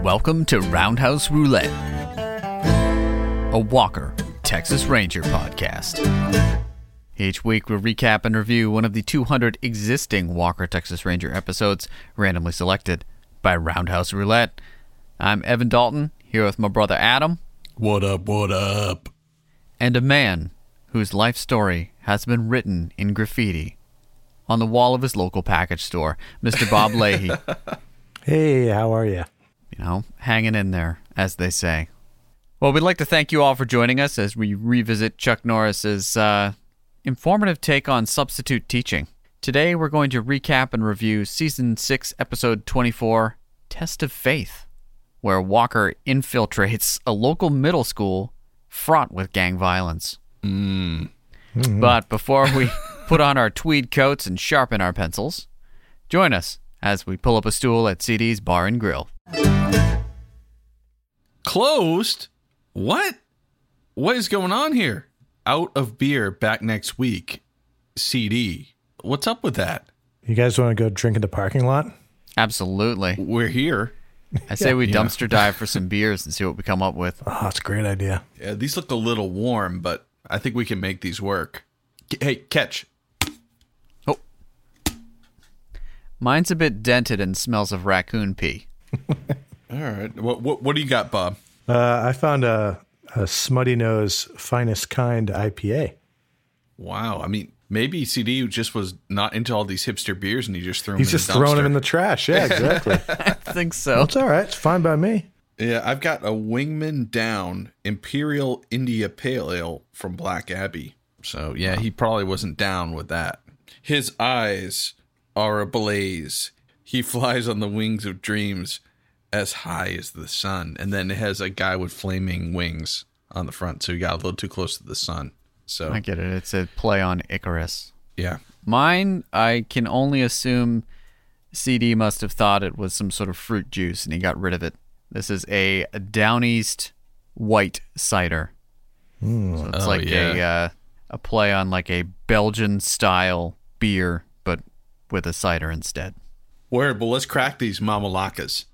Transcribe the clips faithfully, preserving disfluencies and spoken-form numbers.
Welcome to Roundhouse Roulette, a Walker, Texas Ranger podcast. Each week we'll recap and review one of the two hundred existing Walker, Texas Ranger episodes randomly selected by Roundhouse Roulette. I'm Evan Dalton, here with my brother Adam. What up, what up? And a man whose life story has been written in graffiti on the wall of his local package store, Mister Bob Leahy. Hey, how are you? You know, hanging in there, as they say. Well, we'd like to thank you all for joining us as we revisit Chuck Norris's uh, informative take on substitute teaching. Today, we're going to recap and review Season six, Episode twenty-four, Test of Faith, where Walker infiltrates a local middle school fraught with gang violence. Mm. Mm-hmm. But before we put on our tweed coats and sharpen our pencils, join us as we pull up a stool at C D's Bar and Grill. Closed? What? What is going on here? Out of beer back next week. C D. What's up with that? You guys want to go drink in the parking lot? Absolutely. We're here. I say we Yeah. dumpster dive for some beers and see what we come up with. Oh, that's a great idea. Yeah, these look a little warm, but I think we can make these work. Hey, catch. Oh. Mine's a bit dented and smells of raccoon pee. All right. What what, what do you got, Bob? Uh, I found a, a Smutty Nose Finest Kind I P A. Wow. I mean, maybe C D just was not into all these hipster beers and he just threw them He's in just the throwing dumpster. them in the trash. Yeah, exactly. I think so. It's all right. It's fine by me. Yeah, I've got a Wingman Down Imperial India Pale Ale from Black Abbey. So, yeah, he probably wasn't down with that. His eyes are ablaze. He flies on the wings of dreams as high as the sun. And then it has a guy with flaming wings on the front. So you got a little too close to the sun. So, I get it. It's a play on Icarus. yeah. Mine, I can only assume C D must have thought it was some sort of fruit juice and he got rid of it. This is a Down East white cider. Mm. So it's Oh, like yeah. a uh, a play on like a Belgian style beer, but with a cider instead. Word, well, let's crack these mamalakas.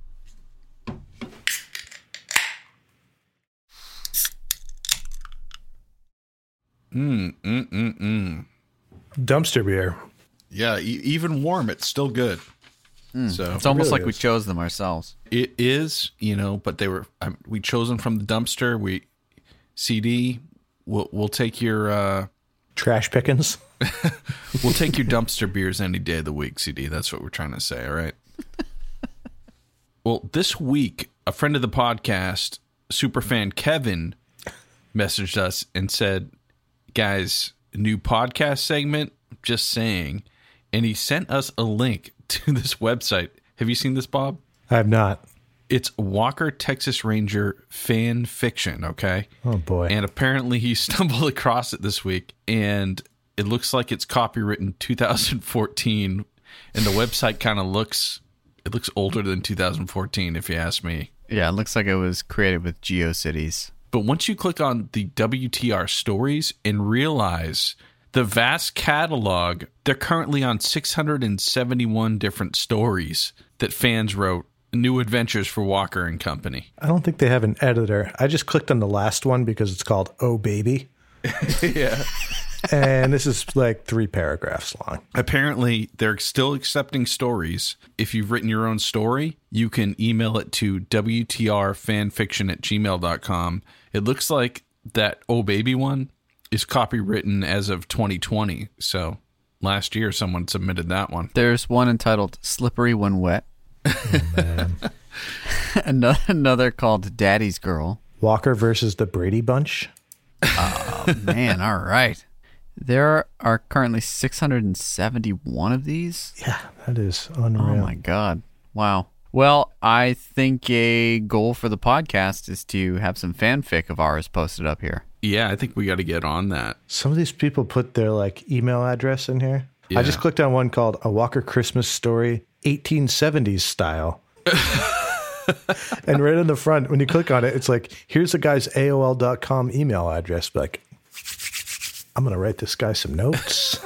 Mm, mm, mm, mm. Dumpster beer. Yeah, e- even warm, it's still good. So It's almost really like we is. chose them ourselves. it is, you know, but they were um, we chose them from the dumpster. We C D, we'll we'll take your uh, Trash pickings. we'll take your dumpster beers any day of the week, C D. That's what we're trying to say, all right? Well, this week, a friend of the podcast, superfan Kevin, messaged us and said, guys, new podcast segment, just saying. And he sent us a link to this website. Have you seen this, Bob? I have not. It's Walker, Texas Ranger fan fiction, okay? Oh, boy. And apparently he stumbled across it this week, and it looks like it's copywritten two thousand fourteen, and the website kind of looks, it looks older than two thousand fourteen, if you ask me. Yeah, it looks like it was created with GeoCities. But once you click on the W T R stories and realize the vast catalog, they're currently on six hundred seventy-one different stories that fans wrote, new adventures for Walker and Company. I don't think they have an editor. I just clicked on the last one because it's called Oh Baby. Yeah. And this is like three paragraphs long. Apparently, they're still accepting stories. If you've written your own story, you can email it to W T R fanfiction at gmail dot com. It looks like that Oh Baby one is copywritten as of twenty twenty. So last year, someone submitted that one. There's one entitled Slippery When Wet. Oh, man. Another, another called Daddy's Girl. Walker versus the Brady Bunch. Oh, man, all right. There are currently six hundred seventy-one of these. Yeah, that is Oh, unreal. my God. Wow. Well, I think a goal for the podcast is to have some fanfic of ours posted up here. Yeah, I think we got to get on that. Some of these people put their like email address in here. Yeah. I just clicked on one called A Walker Christmas Story eighteen seventies Style. And right on the front, when you click on it, it's like, here's the guy's A O L dot com email address. Like, I'm going to write this guy some notes.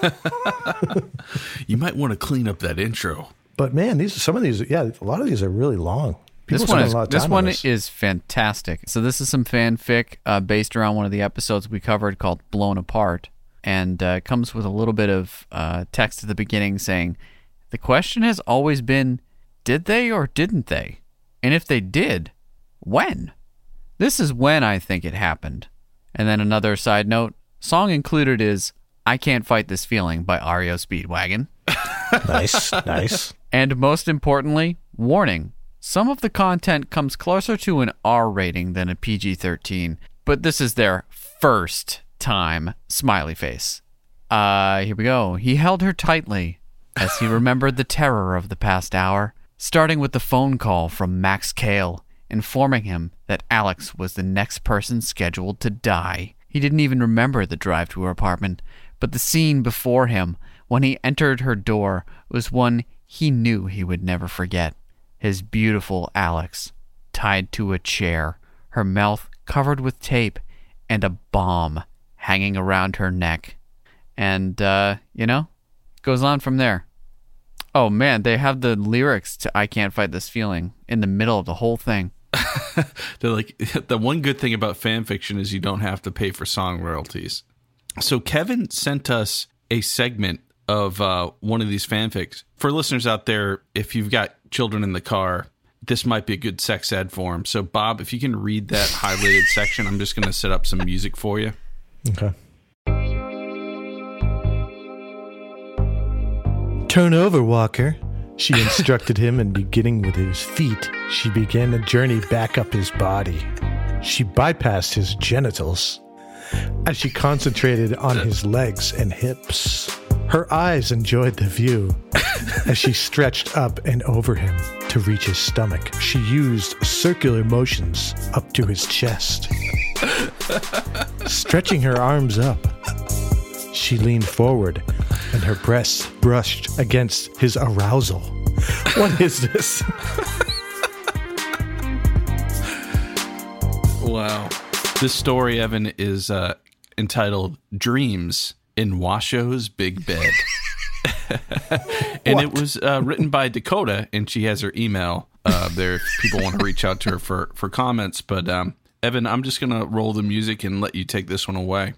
You might want to clean up that intro. But man, these some of these, yeah, a lot of these are really long. This one is this one this. is fantastic. So this is some fanfic uh, based around one of the episodes we covered called Blown Apart, and uh, it comes with a little bit of uh, text at the beginning saying, "The question has always been, did they or didn't they? And if they did, when? This is when I think it happened." And then another side note, song included is I Can't Fight This Feeling by R E O Speedwagon. Nice, nice. And most importantly, warning, some of the content comes closer to an R rating than a P G thirteen, but this is their first time smiley face. Uh, here we go. He held her tightly as he remembered the terror of the past hour, starting with the phone call from Max Cale, informing him that Alex was the next person scheduled to die. He didn't even remember the drive to her apartment, but the scene before him when he entered her door was one he knew he would never forget. His beautiful Alex, tied to a chair, her mouth covered with tape, and a bomb hanging around her neck. And, uh, you know, goes on from there. Oh, man, they have the lyrics to I Can't Fight This Feeling in the middle of the whole thing. They're like, the one good thing about fan fiction is you don't have to pay for song royalties. So Kevin sent us a segment of uh, one of these fanfics. For listeners out there, if you've got children in the car, this might be a good sex ed for them. So, Bob, if you can read that highlighted section, I'm just going to set up some music for you. Okay. Turn over, Walker, she instructed him, and beginning with his feet, she began a journey back up his body. She bypassed his genitals as she concentrated on his legs and hips. Her eyes enjoyed the view as she stretched up and over him to reach his stomach. She used circular motions up to his chest. Stretching her arms up, she leaned forward and her breasts brushed against his arousal. What is this? Wow. This story, Evan, is uh, entitled Dreams in Washo's Big Bed. And what? It was uh, written by Dakota, and she has her email uh, there if people want to reach out to her for, for comments. But, um, Evan, I'm just going to roll the music and let you take this one away.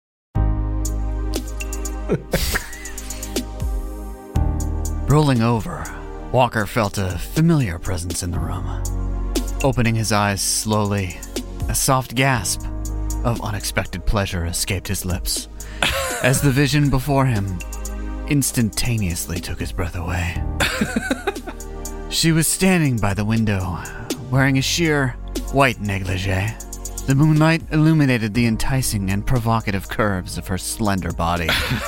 Rolling over, Walker felt a familiar presence in the room. Opening his eyes slowly, a soft gasp of unexpected pleasure escaped his lips as the vision before him instantaneously took his breath away. She was standing by the window, wearing a sheer white negligee. The moonlight illuminated the enticing and provocative curves of her slender body.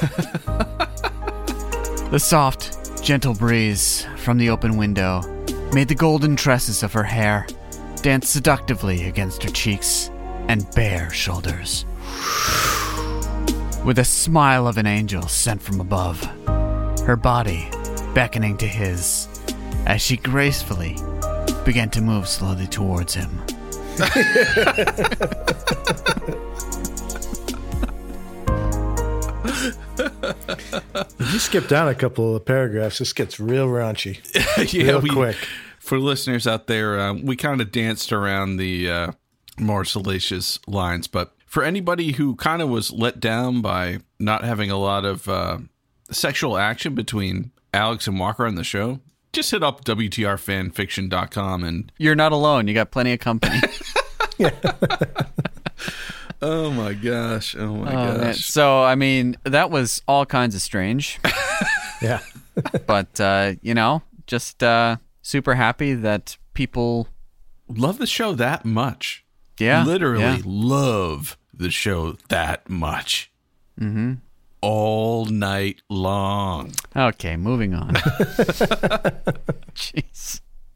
The soft, gentle breeze from the open window made the golden tresses of her hair dance seductively against her cheeks and bare shoulders. With a smile of an angel sent from above, her body beckoning to his as she gracefully began to move slowly towards him. If you skip down a couple of paragraphs, this gets real raunchy. Yeah, real we, quick. For listeners out there, uh, we kind of danced around the uh, more salacious lines, but for anybody who kind of was let down by not having a lot of uh, sexual action between Alex and Walker on the show, just hit up W T R fan fiction dot com and... You're not alone. You got plenty of company. Yeah. Oh my gosh. Oh my oh, gosh. Man. So, I mean, that was all kinds of strange. Yeah. But, uh, you know, just uh, super happy that people... love the show that much. Yeah. Literally yeah. love the show that much. Mm-hmm. All night long. Okay, moving on. Jeez.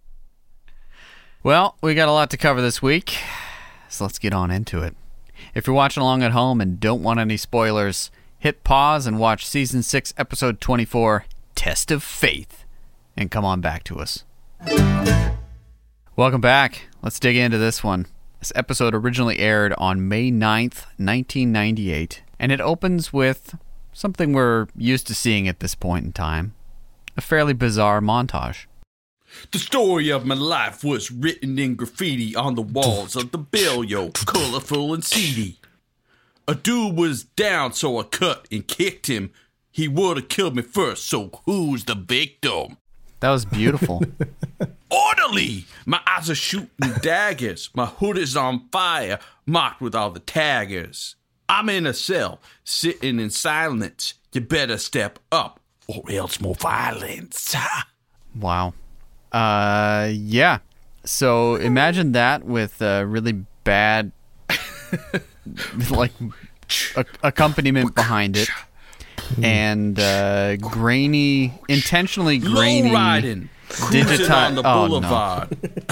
Well, we got a lot to cover this week, so let's get on into it. If you're watching along at home and don't want any spoilers, hit pause and watch Season six, Episode twenty-four, Test of Faith, and come on back to us. Welcome back. Let's dig into this one. This episode originally aired on May ninth, nineteen ninety-eight, and it opens with something we're used to seeing at this point in time, a fairly bizarre montage. The story of my life was written in graffiti on the walls of the barrio, colorful and seedy. A dude was down, so I cut and kicked him. He would have killed me first, so who's the victim? That was beautiful. Orderly! My eyes are shooting daggers. My hood is on fire, marked with all the taggers. I'm in a cell, sitting in silence. You better step up, or else more violence. Wow. Uh, yeah. So imagine that with a really bad, like, a- accompaniment behind it, and uh, grainy, intentionally grainy, Low riding, cruising on the oh, boulevard.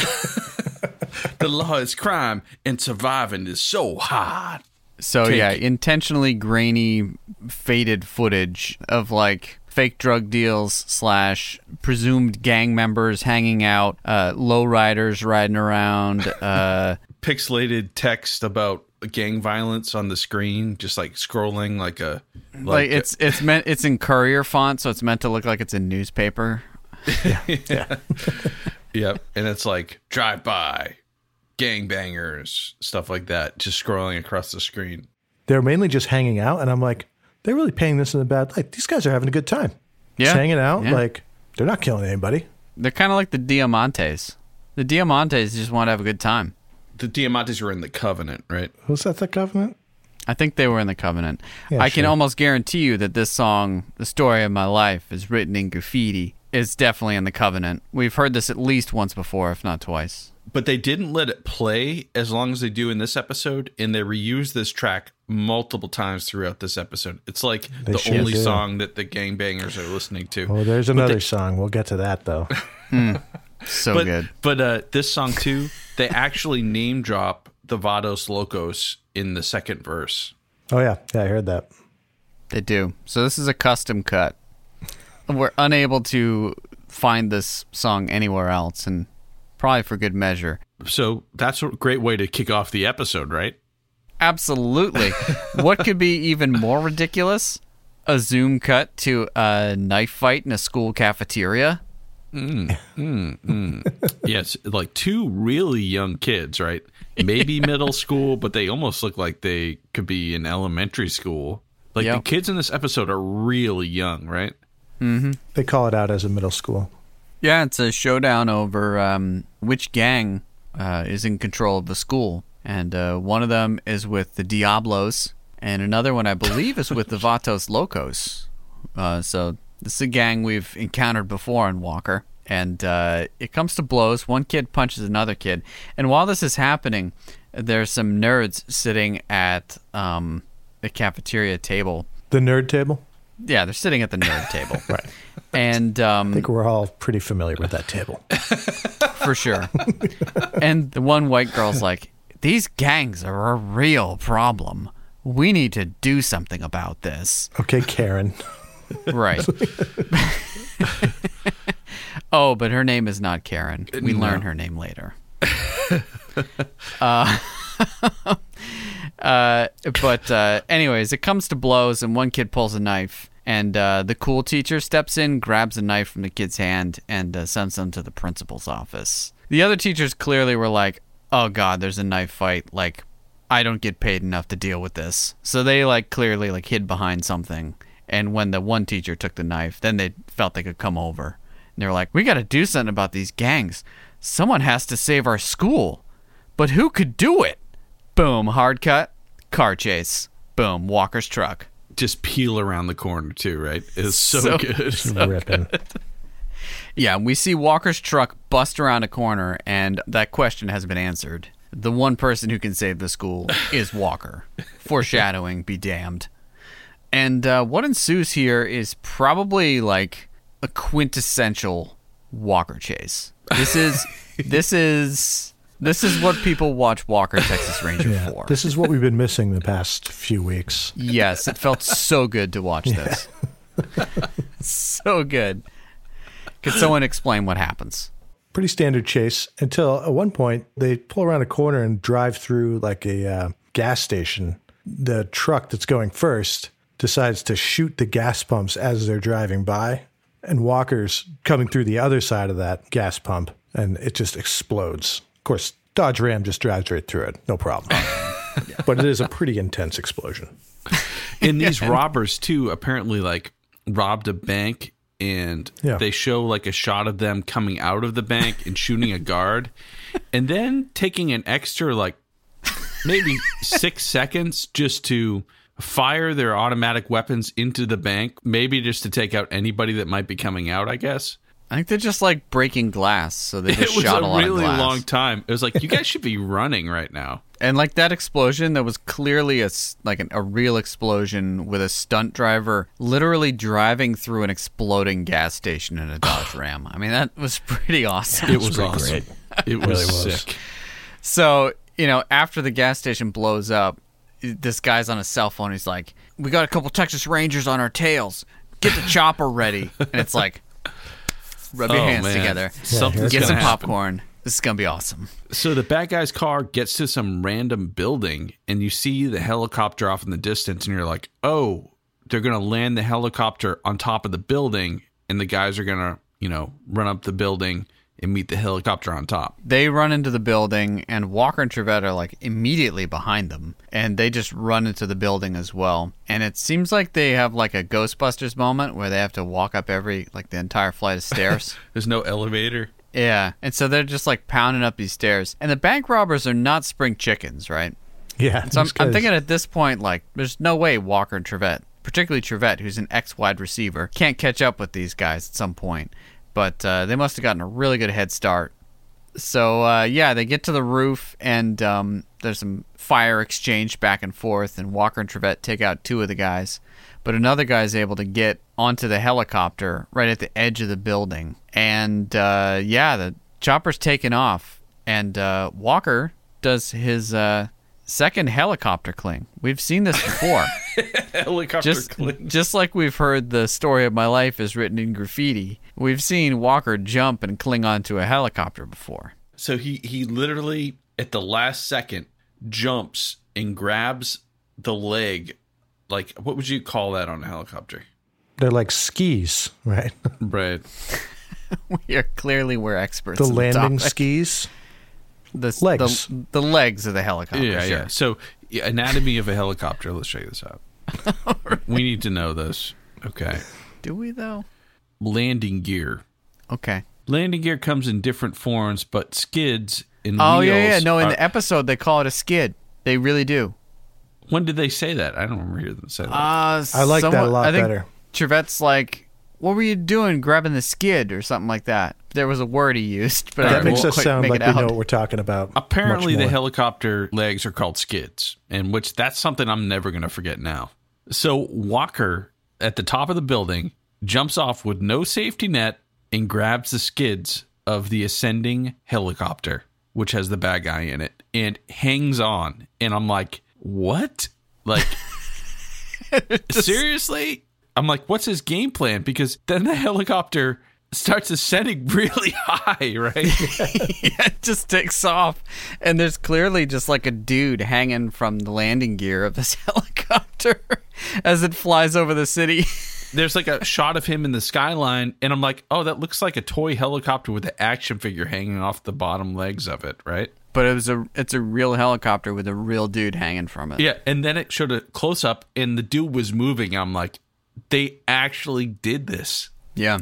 The law is crime, and surviving is so hard. So Take yeah, it. intentionally grainy, faded footage of like fake drug deals slash presumed gang members hanging out, uh, lowriders riding around. Uh, Pixelated text about gang violence on the screen, just like scrolling like a like, like it's it's meant it's in courier font, so it's meant to look like it's a newspaper. yeah. Yep, and it's like drive by, gangbangers, stuff like that, just scrolling across the screen. They're mainly just hanging out, and I'm like, they're really painting this in a bad light. These guys are having a good time. Yeah, Just hanging out, yeah. like, they're not killing anybody. They're kind of like the Diamantes. The Diamantes just want to have a good time. The Diamantes were in the Covenant, right? Was that the Covenant? I think they were in the Covenant. Yeah, I can sure. almost guarantee you that this song, The Story of My Life, is written in graffiti. It's definitely in the Covenant. We've heard this at least once before, if not twice. But they didn't let it play as long as they do in this episode, and they reused this track multiple times throughout this episode. It's like They the sure only do. song that the gangbangers are listening to. Oh, there's another song. We'll get to that, though. So but good. but uh, this song, too, they actually name drop the Vados Locos in the second verse. Oh, yeah. Yeah, I heard that. They do. So this is a custom cut. We're unable to find this song anywhere else, and probably for good measure. So that's a great way to kick off the episode, right? Absolutely. What could be even more ridiculous? A zoom cut to a knife fight in a school cafeteria? Yes, like two really young kids, right? Maybe middle school, but they almost look like they could be in elementary school. Like Yep. the kids in this episode are really young, right? They call it out as a middle school. Yeah, it's a showdown over um, which gang uh, is in control of the school. And uh, one of them is with the Diablos, and another one, I believe, is with the Vatos Locos. Uh, so this is a gang we've encountered before in Walker. And uh, it comes to blows. One kid punches another kid. And while this is happening, there's some nerds sitting at um, the cafeteria table. The nerd table? Yeah, they're sitting at the nerd table. Right. And um, I think we're all pretty familiar with that table. for sure. And the one white girl's like, these gangs are a real problem. We need to do something about this. Okay, Karen. Right. Oh, but her name is not Karen. We No. learn her name later. uh, uh, but uh, anyways, it comes to blows, and one kid pulls a knife. And uh, the cool teacher steps in, grabs a knife from the kid's hand, and uh, sends them to the principal's office. The other teachers clearly were like, oh, God, there's a knife fight. Like, I don't get paid enough to deal with this. So they, like, clearly, like, hid behind something. And when the one teacher took the knife, then they felt they could come over. And they were like, we got to do something about these gangs. Someone has to save our school. But who could do it? Boom, hard cut, car chase. Boom, Walker's truck. Just peel around the corner too, right? It's so, So- good. Ripping. Yeah, we see Walker's truck bust around a corner, and that question has been answered. The one person who can save the school is Walker. Foreshadowing, be damned. And uh, what ensues here is probably like a quintessential Walker chase. This is this is this is what people watch Walker Texas Ranger Yeah, for. this is what we've been missing the past few weeks. Yes, it felt so good to watch this. So good. Could someone explain what happens? Pretty standard chase until at one point they pull around a corner and drive through like a uh, gas station. The truck that's going first decides to shoot the gas pumps as they're driving by. and Walker's coming through the other side of that gas pump, and it just explodes. Of course, Dodge Ram just drives right through it. No problem. Yeah. But it is a pretty intense explosion. And these robbers, too, apparently, like, robbed a bank, and yeah. they show, like, a shot of them coming out of the bank and shooting a guard, and then taking an extra, like, maybe six seconds just to fire their automatic weapons into the bank, maybe just to take out anybody that might be coming out, I guess. I think they're just like breaking glass, so they just it was shot a, a lot really of glass. long time. It was like, you guys should be running right now. And like that explosion, that was clearly a s- like an, a real explosion with a stunt driver literally driving through an exploding gas station in a Dodge Ram. I mean, that was pretty awesome. It was awesome. It was, really was sick. So, you know, after the gas station blows up, this guy's on a cell phone. He's like, "We got a couple Texas Rangers on our tails. Get the chopper ready." And it's like, rub your Oh, hands man. together. Something's Get gonna some happen. popcorn. This is going to be awesome. So the bad guy's car gets to some random building, and you see the helicopter off in the distance, and you're like, oh, they're going to land the helicopter on top of the building, and the guys are going to, you know, run up the building and meet the helicopter on top. They run into the building, and Walker and Trevette are like immediately behind them, and they just run into the building as well. And it seems like they have like a Ghostbusters moment where they have to walk up every, like the entire flight of stairs. There's no elevator. Yeah, and so they're just like pounding up these stairs. And the bank robbers are not spring chickens, right? Yeah. So I'm, these I'm guys- thinking at this point, like, there's no way Walker and Trevette, particularly Trevette, who's an ex-wide receiver, can't catch up with these guys at some point. But uh, they must have gotten a really good head start. So, uh, yeah, they get to the roof, and um, there's some fire exchange back and forth, and Walker and Trevette take out two of the guys. But another guy is able to get onto the helicopter right at the edge of the building. And, uh, yeah, the chopper's taken off, and uh, Walker does his uh, second helicopter cling. We've seen this before. Helicopter just, cling. just like we've heard the story of my life is written in graffiti, we've seen Walker jump and cling onto a helicopter before. So he, he literally, at the last second, jumps and grabs the leg. Like, what would you call that on a helicopter? They're like skis, right? Right. We are clearly we're experts. The in landing topic. skis. the legs. the, the legs of the helicopter. Yeah, sure. yeah. So, yeah, anatomy of a helicopter. Let's check this out. We need to know this. Okay. Do we though? Landing gear. Okay. Landing gear comes in different forms, but skids and Oh wheels. yeah, yeah. No, in are- the episode they call it a skid. They really do. When did they say that? I don't remember hearing them say that. Uh, I like that a somewhat- lot I think better. Trevette's like, "What were you doing, grabbing the skid or something like that?" There was a word he used, but I That couldn't makes us quite sound make like it we out. know what we're talking about. Apparently, much the more. helicopter legs are called skids, and which that's something I'm never going to forget now. So Walker, at the top of the building, jumps off with no safety net and grabs the skids of the ascending helicopter, which has the bad guy in it, and hangs on. And I'm like, what? Like, seriously? I'm like, what's his game plan? Because then the helicopter starts ascending really high, right? Yeah, it just takes off, and there's clearly just like a dude hanging from the landing gear of this helicopter as it flies over the city. There's like a shot of him in the skyline, and I'm like, oh, that looks like a toy helicopter with an action figure hanging off the bottom legs of it, right? But it was a it's a real helicopter with a real dude hanging from it. Yeah, and then it showed a close up, and the dude was moving. I'm like, they actually did this. Yeah.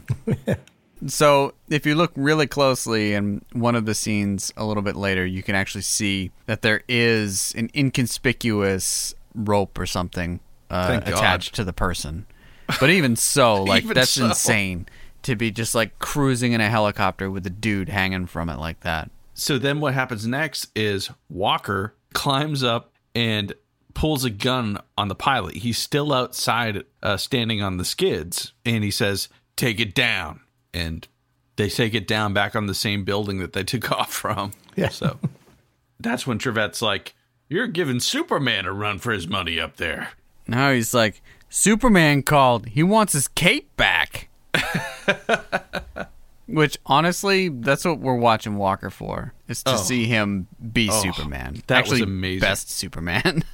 So if you look really closely in one of the scenes a little bit later, you can actually see that there is an inconspicuous rope or something uh, Thank God. attached to the person. But even so, like Even that's so. insane to be just like cruising in a helicopter with a dude hanging from it like that. So then what happens next is Walker climbs up and pulls a gun on the pilot. He's still outside uh, standing on the skids, and he says, take it down. And they take it down back on the same building that they took off from. Yeah. So that's when Trevette's like, you're giving Superman a run for his money up there. Now he's like, Superman called. He wants his cape back. Which, honestly, that's what we're watching Walker for, is to Oh. see him be Oh, Superman. that was Actually, amazing. best Superman.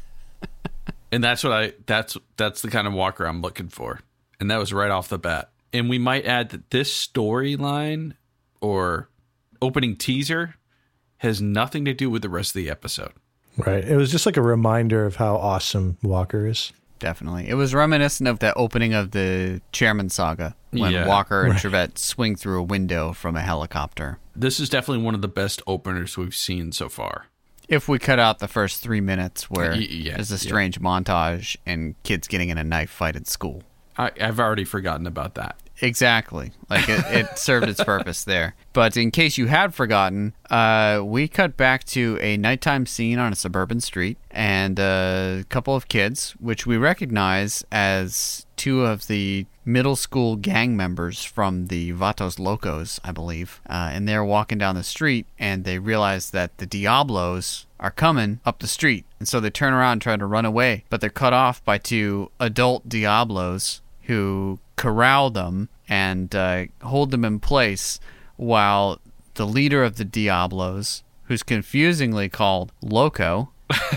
And that's what I that's that's the kind of Walker I'm looking for. And that was right off the bat. And we might add that this storyline or opening teaser has nothing to do with the rest of the episode. Right. It was just like a reminder of how awesome Walker is. Definitely. It was reminiscent of the opening of the Chairman Saga when Yeah. Walker and Right. Trevette swing through a window from a helicopter. This is definitely one of the best openers we've seen so far. If we cut out the first three minutes where Y- yeah, there's a yeah. strange montage and kids getting in a knife fight at school. I, I've already forgotten about that. Exactly. Like it, it served its purpose there. But in case you had forgotten, uh, we cut back to a nighttime scene on a suburban street and a couple of kids, which we recognize as two of the middle school gang members from the Vatos Locos, I believe. Uh, and they're walking down the street and they realize that the Diablos are coming up the street. And so they turn around and try to run away, but they're cut off by two adult Diablos who corral them and uh, hold them in place while the leader of the Diablos, who's confusingly called Loco,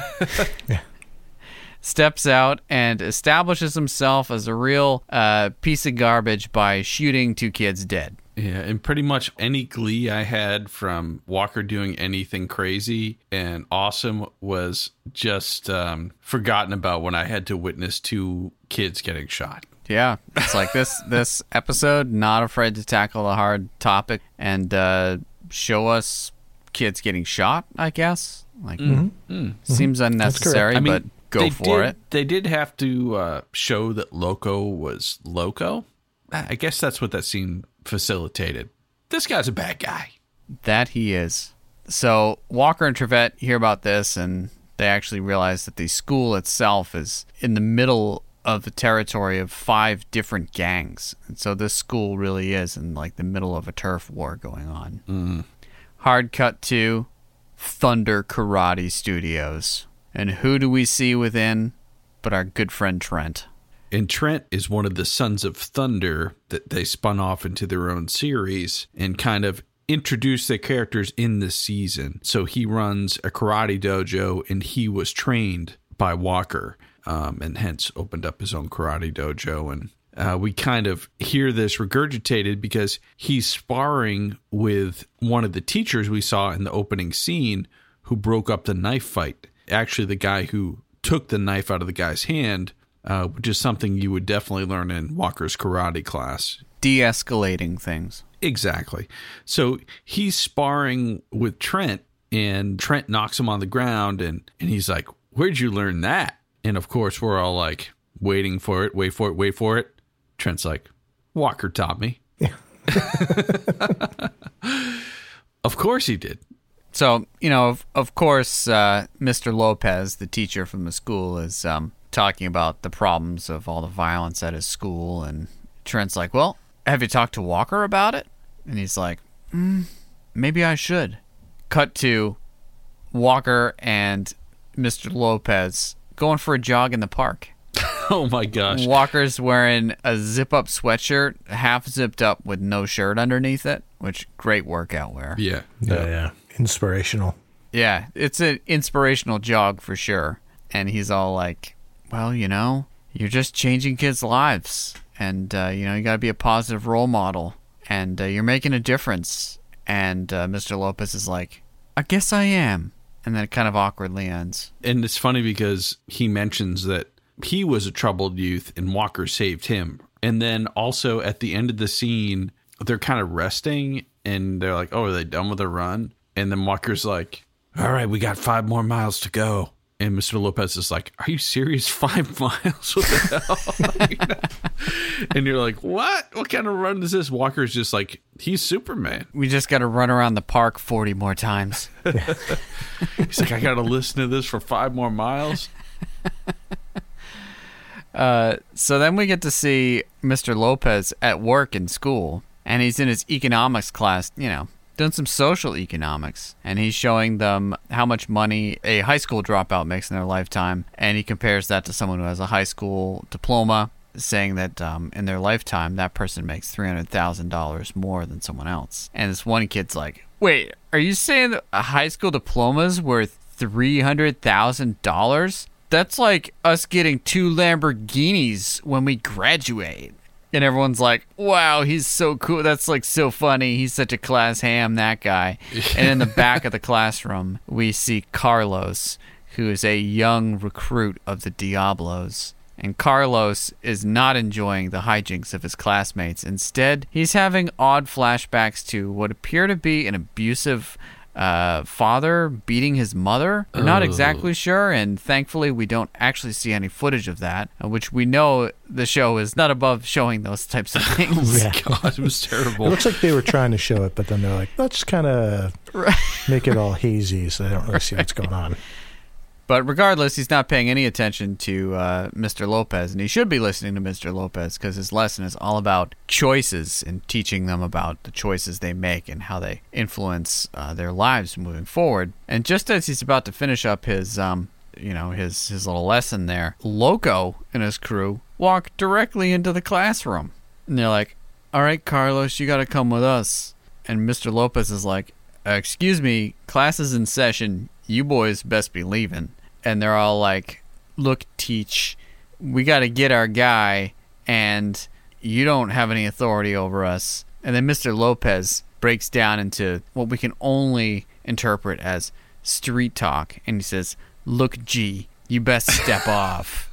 steps out and establishes himself as a real uh, piece of garbage by shooting two kids dead. Yeah, and pretty much any glee I had from Walker doing anything crazy and awesome was just um, forgotten about when I had to witness two kids getting shot. Yeah, it's like this this episode, not afraid to tackle a hard topic and uh, show us kids getting shot, I guess. Like, Mm. seems unnecessary, I mean, but go they for did, it. They did have to uh, show that Loco was Loco. I guess that's what that scene facilitated. This guy's a bad guy. That he is. So Walker and Trevette hear about this, and they actually realize that the school itself is in the middle of the territory of five different gangs. And so this school really is in like the middle of a turf war going on. Mm. Hard cut to Thunder Karate Studios. And who do we see within but our good friend Trent? And Trent is one of the Sons of Thunder that they spun off into their own series and kind of introduced their characters in this season. So he runs a karate dojo and he was trained by Walker. Um, and hence opened up his own karate dojo. And uh, we kind of hear this regurgitated because he's sparring with one of the teachers we saw in the opening scene who broke up the knife fight. Actually, the guy who took the knife out of the guy's hand, uh, which is something you would definitely learn in Walker's karate class. De-escalating things. Exactly. So he's sparring with Trent, and Trent knocks him on the ground, and, and he's like, "Where'd you learn that?" And of course, we're all like, waiting for it, wait for it, wait for it. Trent's like, "Walker taught me." Yeah. Of course he did. So, you know, of, of course, uh, Mister Lopez, the teacher from the school, is um, talking about the problems of all the violence at his school. And Trent's like, "Well, have you talked to Walker about it?" And he's like, mm, maybe I should. Cut to Walker and Mister Lopez going for a jog in the park. Oh my gosh. Walker's wearing a zip-up sweatshirt, half zipped up with no shirt underneath it, which great workout wear. Yeah. Yeah, yeah. Inspirational. Yeah, it's an inspirational jog for sure. And he's all like, "Well, you know, you're just changing kids' lives. And, uh, you know, you got to be a positive role model. And uh, you're making a difference." And uh, Mister Lopez is like, "I guess I am." And then it kind of awkwardly ends. And it's funny because he mentions that he was a troubled youth and Walker saved him. And then also at the end of the scene, they're kind of resting and they're like, "Oh, are they done with their run?" And then Walker's like, "All right, we got five more miles to go." And Mister Lopez is like, "Are you serious? Five miles? What the hell?" And you're like, "What? What kind of run is this?" Walker's just like, he's Superman. We just got to run around the park forty more times. He's like, "I got to listen to this for five more miles." Uh, so then we get to see Mister Lopez at work in school, and he's in his economics class, you know, doing some social economics, and he's showing them how much money a high school dropout makes in their lifetime, and he compares that to someone who has a high school diploma, saying that um, in their lifetime, that person makes three hundred thousand dollars more than someone else. And this one kid's like, "Wait, are you saying that a high school diploma's worth three hundred thousand dollars? That's like us getting two Lamborghinis when we graduate." And everyone's like, wow, he's so cool. That's like so funny. He's such a class ham, that guy. And in the back of the classroom, we see Carlos, who is a young recruit of the Diablos. And Carlos is not enjoying the hijinks of his classmates. Instead, he's having odd flashbacks to what appear to be an abusive uh, father beating his mother. We're not exactly sure, and thankfully we don't actually see any footage of that, uh, which we know the show is not above showing those types of things. Yeah. God, it was terrible. It looks like they were trying to show it, but then they're like, let's kind of make it all hazy so they don't really see what's going on. But regardless, he's not paying any attention to uh, Mister Lopez, and he should be listening to Mister Lopez because his lesson is all about choices and teaching them about the choices they make and how they influence uh, their lives moving forward. And just as he's about to finish up his, um, you know, his his little lesson there, Loco and his crew walk directly into the classroom, and they're like, "All right, Carlos, you got to come with us." And Mister Lopez is like, uh, "Excuse me, class is in session. You boys best be leaving." And they're all like, look, Teach, we got to get our guy, and you don't have any authority over us. And then Mister Lopez breaks down into what we can only interpret as street talk. And he says, look, G, you best step off.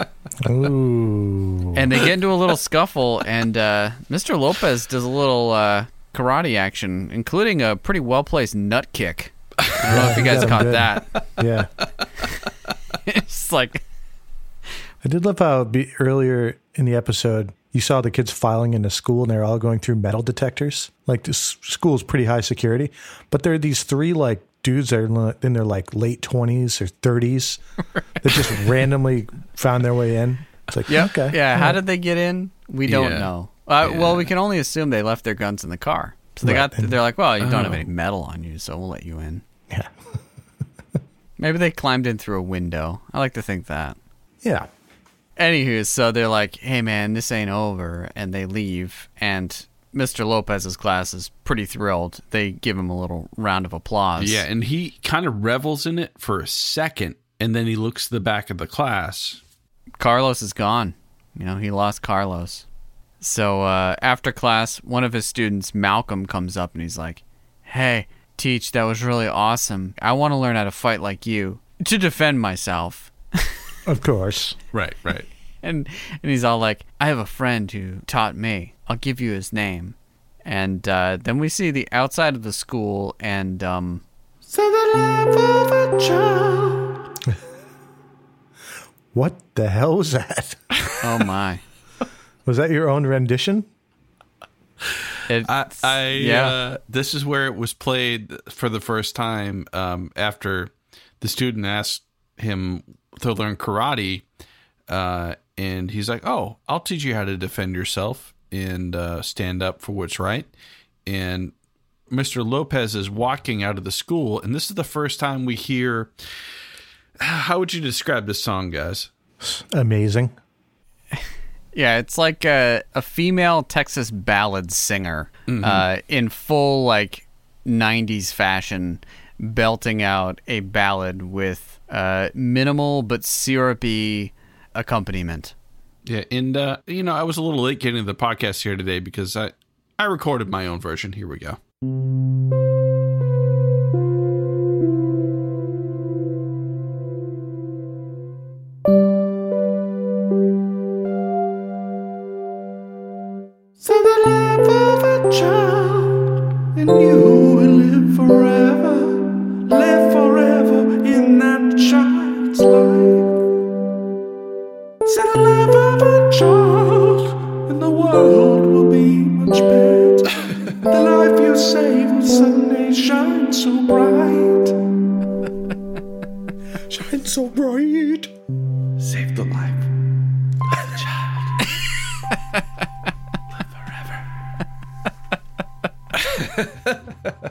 Ooh. And they get into a little scuffle, and uh, Mister Lopez does a little uh, karate action, including a pretty well-placed nut kick. I don't know if you guys Yeah, caught good. that. Yeah. It's like, I did love how be, earlier in the episode, you saw the kids filing into school and they're all going through metal detectors. Like this school is pretty high security, but there are these three like dudes that are in their like late twenties or thirties that just randomly found their way in. It's like, yeah, okay. yeah. all How right. did they get in? We don't Yeah. know. Uh, Yeah. Well, we can only assume they left their guns in the car. So they Right, got. and- They're like, well, you don't have Oh. any metal on you, so we'll let you in. Yeah. Maybe they climbed in through a window. I like to think that. Yeah. Anywho, so they're like, hey, man, this ain't over. And they leave. And Mister Lopez's class is pretty thrilled. They give him a little round of applause. Yeah, and he kind of revels in it for a second, and then he looks to the back of the class. Carlos is gone. You know, he lost Carlos. So uh, after class, one of his students, Malcolm, comes up and he's like, hey, Teach, that was really awesome. I want to learn how to fight like you to defend myself. Of course. Right, right. And and he's all like, I have a friend who taught me. I'll give you his name. And uh, then we see the outside of the school and... um. What the hell was that? Oh, my. Was that your own rendition? It's, I, I yeah. uh, this is where it was played for the first time um, after the student asked him to learn karate, uh, and he's like, "Oh, I'll teach you how to defend yourself and uh, stand up for what's right." And Mister Lopez is walking out of the school, and this is the first time we hear. How would you describe this song, guys? Amazing. Yeah, it's like a, a female Texas ballad singer uh, in full like nineties fashion, belting out a ballad with uh, minimal but syrupy accompaniment. Yeah, and uh, you know, I was a little late getting to the podcast here today because I I recorded my own version. Here we go. So the life of a child, and you will live forever, live forever in that child's life. So the life of a child, and the world will be much better. The life you save will someday shine so bright. Shine so bright. Save the life of a child. Live forever.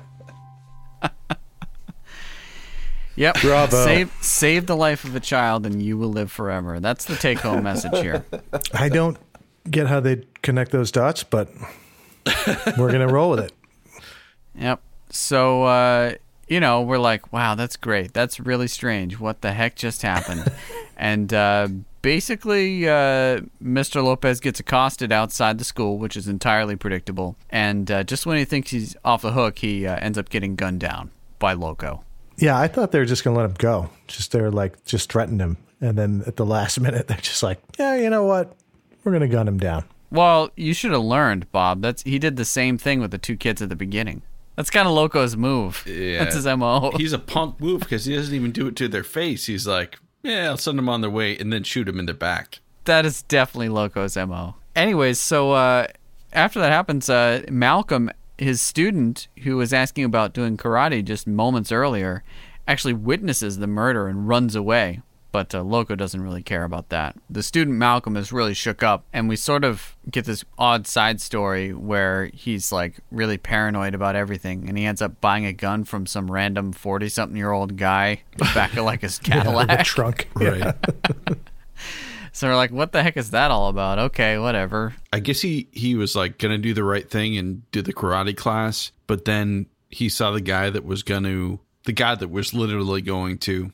Yep. Bravo. Save save the life of a child and you will live forever. That's the take home message here. I don't get how they connect those dots, but we're going to roll with it. Yep. So uh, you know, we're like, wow, that's great. That's really strange. What the heck just happened? And uh, basically, uh, Mister Lopez gets accosted outside the school, which is entirely predictable. And uh, just when he thinks he's off the hook, he uh, ends up getting gunned down by Loco. Yeah, I thought they were just going to let him go. Just they were like, just threatened him. And then at the last minute, they're just like, yeah, you know what? We're going to gun him down. Well, you should have learned, Bob. That's he did the same thing with the two kids at the beginning. That's kind of Loco's move. Yeah. That's his M O. He's a punk move because he doesn't even do it to their face. He's like, yeah, I'll send them on their way and then shoot them in the back. That is definitely Loco's M O. Anyways, so uh, after that happens, uh, Malcolm, his student who was asking about doing karate just moments earlier, actually witnesses the murder and runs away. But uh, Loco doesn't really care about that. The student Malcolm is really shook up, and we sort of get this odd side story where he's like really paranoid about everything, and he ends up buying a gun from some random forty-something-year-old guy back of like his Cadillac. Yeah, with a trunk. Right. So we're like, what the heck is that all about? Okay, whatever. I guess he, he was like going to do the right thing and do the karate class, but then he saw the guy that was going to, the guy that was literally going to,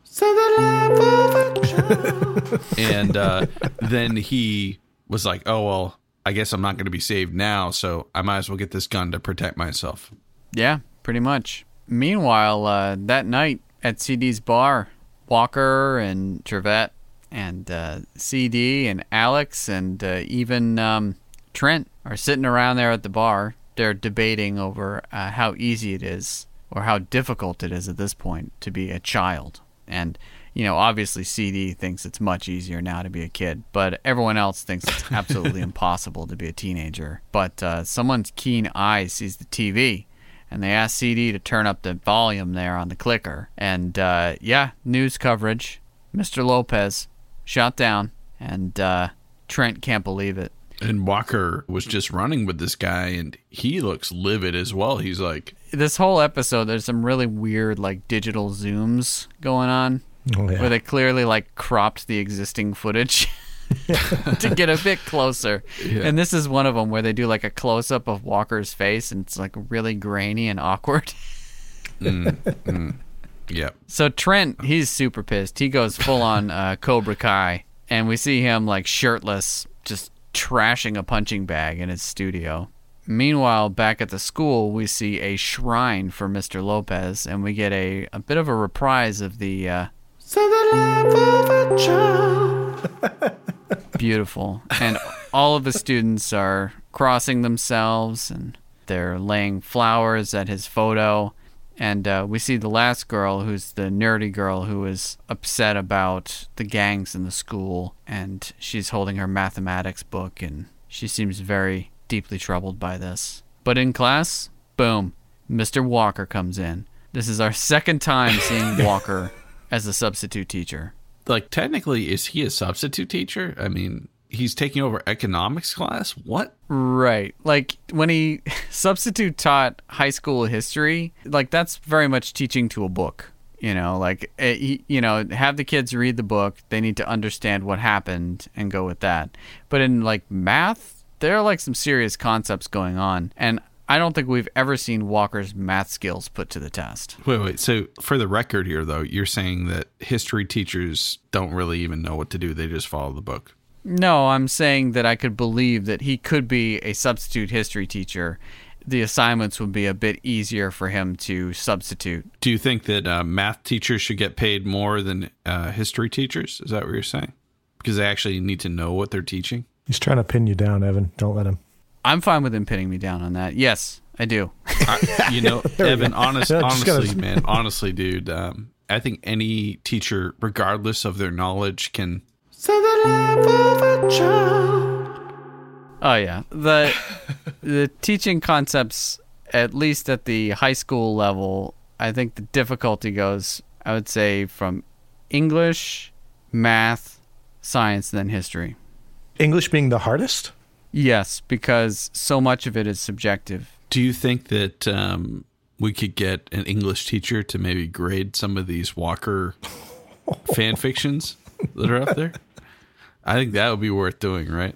and uh, then he was like, oh, well, I guess I'm not going to be saved now, so I might as well get this gun to protect myself. Yeah, pretty much. Meanwhile, uh, that night at C D's bar, Walker and Trevette and uh, C D and Alex and uh, even um, Trent are sitting around there at the bar. They're debating over uh, how easy it is or how difficult it is at this point to be a child. And, you know, obviously C D thinks it's much easier now to be a kid, but everyone else thinks it's absolutely impossible to be a teenager. But uh, someone's keen eye sees the T V, and they ask C D to turn up the volume there on the clicker. And, uh, yeah, news coverage. Mister Lopez shot down, and uh, Trent can't believe it. And Walker was just running with this guy, and he looks livid as well. He's like... This whole episode, there's some really weird, like, digital zooms going on, Oh, yeah. where they clearly, like, cropped the existing footage to get a bit closer. Yeah. And this is one of them where they do, like, a close-up of Walker's face, and it's, like, really grainy and awkward. mm, mm, yeah. So Trent, he's super pissed. He goes full-on uh, Cobra Kai, and we see him, like, shirtless, just trashing a punching bag in his studio. Meanwhile, back at the school, we see a shrine for Mister Lopez, and we get a, a bit of a reprise of the... Uh, beautiful. And all of the students are crossing themselves, and they're laying flowers at his photo. And uh, we see the last girl, who's the nerdy girl who is upset about the gangs in the school, and she's holding her mathematics book, and she seems very deeply troubled by this. But in class, boom, Mister Walker comes in. This is our second time seeing Walker as a substitute teacher. Like, technically, is he a substitute teacher? I mean, he's taking over economics class? What? Right. Like, when he substitute taught high school history, like, that's very much teaching to a book. You know, like, it, he, you know, have the kids read the book. They need to understand what happened and go with that. But in, like, math, there are, like, some serious concepts going on. And I don't think we've ever seen Walker's math skills put to the test. Wait, wait. So, for the record here, though, you're saying that history teachers don't really even know what to do. They just follow the book. No, I'm saying that I could believe that he could be a substitute history teacher. The assignments would be a bit easier for him to substitute. Do you think that uh, math teachers should get paid more than uh, history teachers? Is that what you're saying? Because they actually need to know what they're teaching? He's trying to pin you down, Evan. Don't let him. I'm fine with him pinning me down on that. Yes, I do. I, you know, Evan, honest, Yeah, just honestly, gotta- man, honestly, dude, um, I think any teacher, regardless of their knowledge, can... Oh, yeah. The the teaching concepts, at least at the high school level, I think the difficulty goes, I would say, from English, math, science, then history. English being the hardest? Yes, because so much of it is subjective. Do you think that um, we could get an English teacher to maybe grade some of these Walker fan fictions that are up there? I think that would be worth doing, right?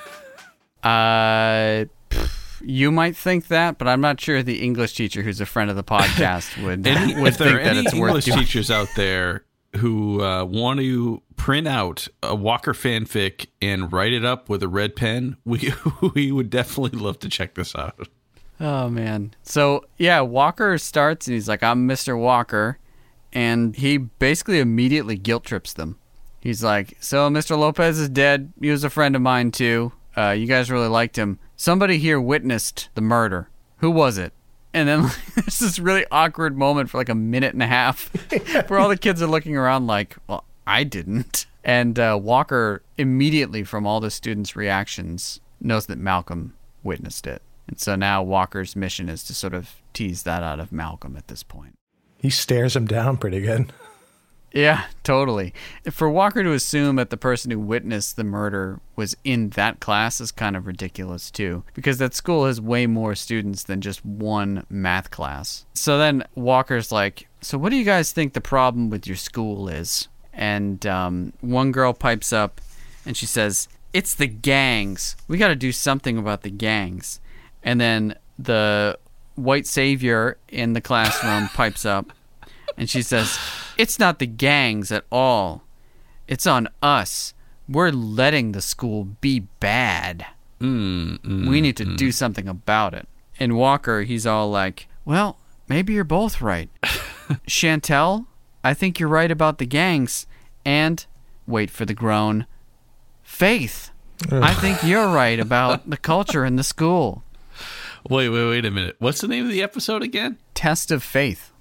Uh, pff, you might think that, but I'm not sure the English teacher who's a friend of the podcast would, Any, would if there think are that any it's worth English doing. teachers out there who uh, want to print out a Walker fanfic and write it up with a red pen, we we would definitely love to check this out. Oh, man. So, yeah, Walker starts and he's like, I'm Mister Walker. And he basically immediately guilt trips them. He's like, so Mister Lopez is dead. He was a friend of mine, too. Uh, you guys really liked him. Somebody here witnessed the murder. Who was it? And then like, there's this really awkward moment for like a minute and a half where all the kids are looking around like, well, I didn't. And uh, Walker immediately, from all the students' reactions, knows that Malcolm witnessed it. And so now Walker's mission is to sort of tease that out of Malcolm at this point. He stares him down pretty good. Yeah, totally. For Walker to assume that the person who witnessed the murder was in that class is kind of ridiculous, too, because that school has way more students than just one math class. So then Walker's like, so what do you guys think the problem with your school is? And um, one girl pipes up and she says, it's the gangs. We got to do something about the gangs. And then the white savior in the classroom pipes up and she says, it's not the gangs at all. It's on us. We're letting the school be bad. Mm, mm, we need to mm. do something about it. And Walker, he's all like, well, maybe you're both right. Chantel, I think you're right about the gangs. And, wait for the groan, Faith, I think you're right about the culture in the school. Wait, wait, wait a minute. What's the name of the episode again? Test of Faith.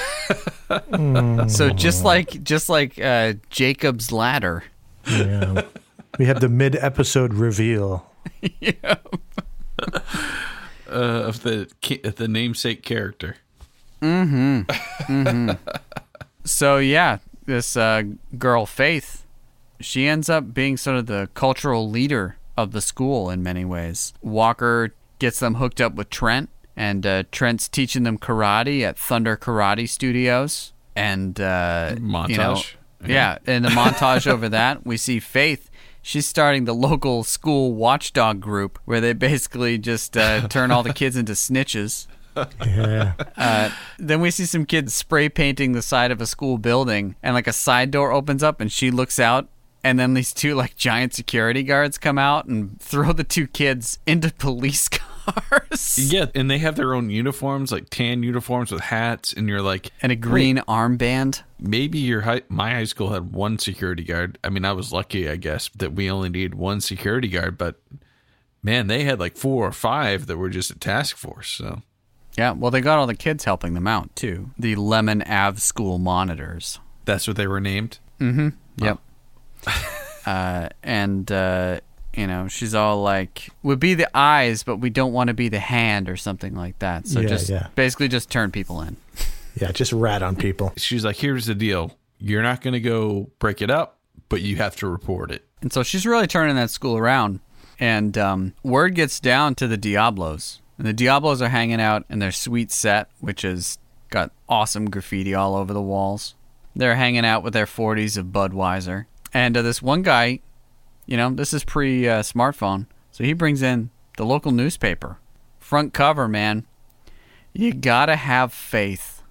So just like just like uh, Jacob's Ladder. Yeah. We have the mid-episode reveal. Yeah. uh, of the the namesake character. Mm-hmm. Mm-hmm. So yeah, this uh, girl Faith, she ends up being sort of the cultural leader of the school in many ways. Walker gets them hooked up with Trent. And uh, Trent's teaching them karate at Thunder Karate Studios. And, uh, montage. You know, yeah. yeah, in the montage over that, we see Faith. She's starting the local school watchdog group where they basically just uh, turn all the kids into snitches. Yeah. Uh, then we see some kids spray painting the side of a school building, and like a side door opens up, and she looks out. And then these two like giant security guards come out and throw the two kids into police cars. Yeah, and they have their own uniforms, like tan uniforms with hats, and you're like, and a green wait, armband. Maybe your high, my high school had one security guard. I mean, I was lucky, I guess, that we only needed one security guard, but man, they had like four or five that were just a task force. So yeah, well, they got all the kids helping them out too. The Lemon Ave School monitors. That's what they were named. Mm-hmm. Yep. Oh. uh, and, uh, you know, she's all like, we'll be the eyes, but we don't want to be the hand or something like that. So yeah, just yeah. basically just turn people in. Yeah, just rat on people. She's like, here's the deal. You're not going to go break it up, but you have to report it. And so she's really turning that school around. And um, word gets down to the Diablos. And the Diablos are hanging out in their sweet set, which has got awesome graffiti all over the walls. They're hanging out with their forties of Budweiser. And uh, this one guy, you know, this is pre-smartphone, uh, so he brings in the local newspaper. Front cover, man. You gotta have faith.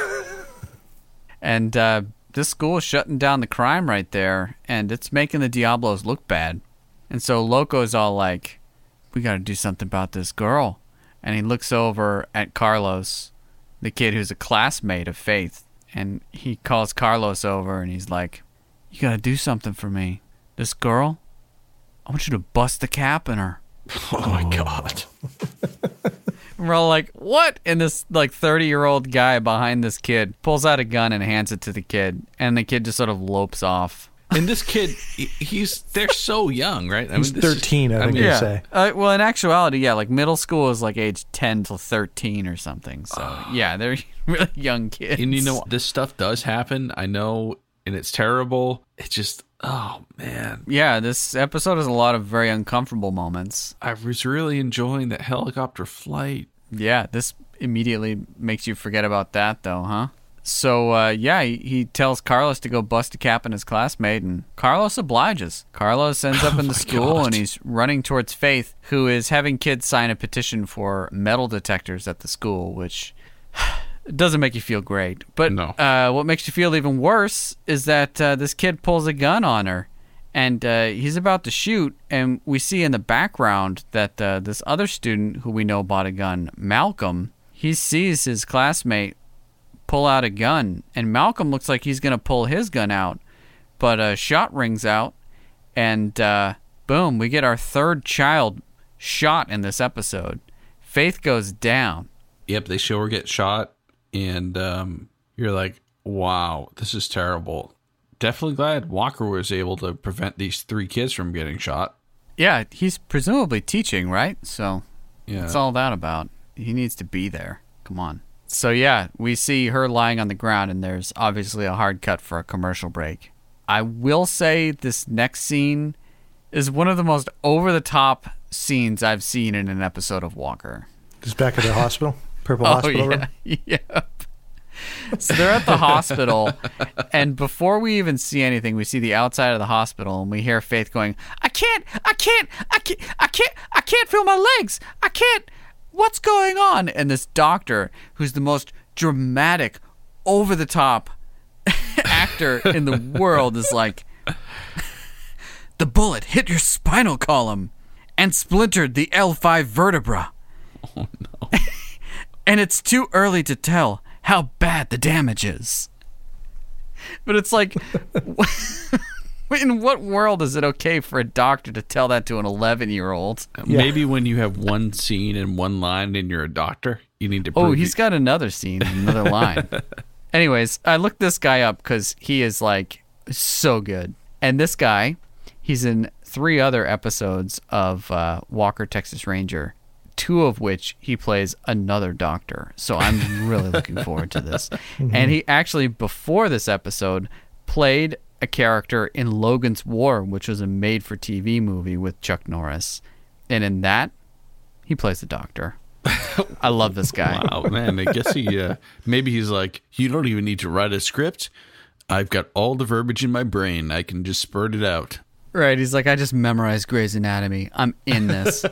And uh, this school is shutting down the crime right there, and it's making the Diablos look bad. And so Loco's all like, we gotta do something about this girl. And he looks over at Carlos, the kid who's a classmate of Faith, and he calls Carlos over, and he's like, you gotta do something for me. This girl, I want you to bust the cap in her. Oh my God. And we're all like, what? And this like thirty-year-old guy behind this kid pulls out a gun and hands it to the kid. And the kid just sort of lopes off. And this kid, he's they're so young, right? I He's mean, this thirteen, is, I think mean, you yeah. say. Uh, well, in actuality, yeah, like middle school is like age ten to thirteen or something. So, uh, yeah, they're really young kids. And you know, this stuff does happen. I know, and it's terrible. It's just, oh, man. Yeah, this episode has a lot of very uncomfortable moments. I was really enjoying that helicopter flight. Yeah, this immediately makes you forget about that, though, huh? So, uh, yeah, he, he tells Carlos to go bust a cap in his classmate, and Carlos obliges. Carlos ends up in the Oh, school, God. and he's running towards Faith, who is having kids sign a petition for metal detectors at the school, which It doesn't make you feel great. But No. uh, what makes you feel even worse is that uh, this kid pulls a gun on her, and uh, he's about to shoot, and we see in the background that uh, this other student who we know bought a gun, Malcolm, he sees his classmate pull out a gun, and Malcolm looks like he's going to pull his gun out, but a shot rings out, and uh, boom, we get our third child shot in this episode. Faith goes down. Yep, they show her get shot, and um, you're like, wow, this is terrible. Definitely glad Walker was able to prevent these three kids from getting shot. Yeah, he's presumably teaching, right? So Yeah. what's all that about? He needs to be there. Come on. So yeah, we see her lying on the ground, and there's obviously a hard cut for a commercial break. I will say this next scene is one of the most over-the-top scenes I've seen in an episode of Walker. Just back at the hospital, Purple Oh, Hospital yeah. room. Yep. So they're at the hospital, and before we even see anything, we see the outside of the hospital, and we hear Faith going, I can't, I can't, I can't, I can't, I can't feel my legs. I can't. What's going on? And this doctor, who's the most dramatic, over-the-top actor in the world, is like, the bullet hit your spinal column and splintered the L five vertebra. Oh, no. And it's too early to tell how bad the damage is. But it's like, in what world is it okay for a doctor to tell that to an eleven-year-old? Yeah. Maybe when you have one scene and one line and you're a doctor, you need to prove Oh, he's you- got another scene, another line. Anyways, I looked this guy up because he is, like, so good. And this guy, he's in three other episodes of uh, Walker, Texas Ranger, two of which he plays another doctor. So I'm really looking forward to this. And he actually, before this episode, played a character in Logan's War, which was a made-for-T V movie with Chuck Norris. And in that, he plays the doctor. I love this guy. Wow, man. I guess he, uh, maybe he's like, you don't even need to write a script. I've got all the verbiage in my brain. I can just spurt it out. Right, he's like, I just memorized Grey's Anatomy. I'm in this.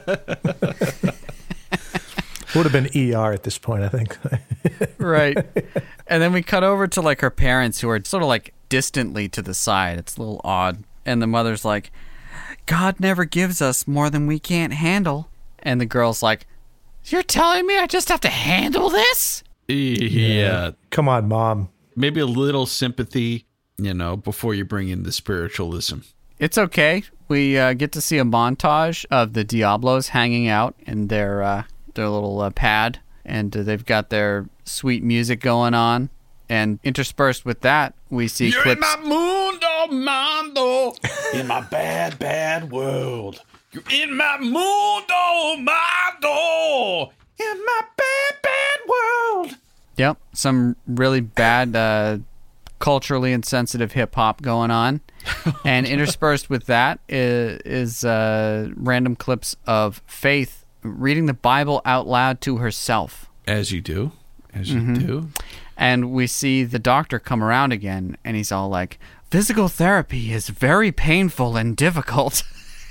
Would have been E R at this point, I think. Right. And then we cut over to, like, her parents, who are sort of, like, distantly to the side. It's a little odd. And the mother's like, God never gives us more than we can't handle. And the girl's like, you're telling me I just have to handle this? Yeah. Come on, Mom. Maybe a little sympathy, you know, before you bring in the spiritualism. It's okay. We uh, get to see a montage of the Diablos hanging out in their uh, their little uh, pad, and uh, they've got their sweet music going on. And interspersed with that, we see You're clips. in my mundo, mondo, in my bad, bad world. You're in my mundo, mondo, in my bad, bad world. Yep, some really bad, uh, culturally insensitive hip hop going on, and interspersed with that is, is uh, random clips of Faith reading the Bible out loud to herself. As you do, as you do. And we see the doctor come around again, and he's all like, physical therapy is very painful and difficult.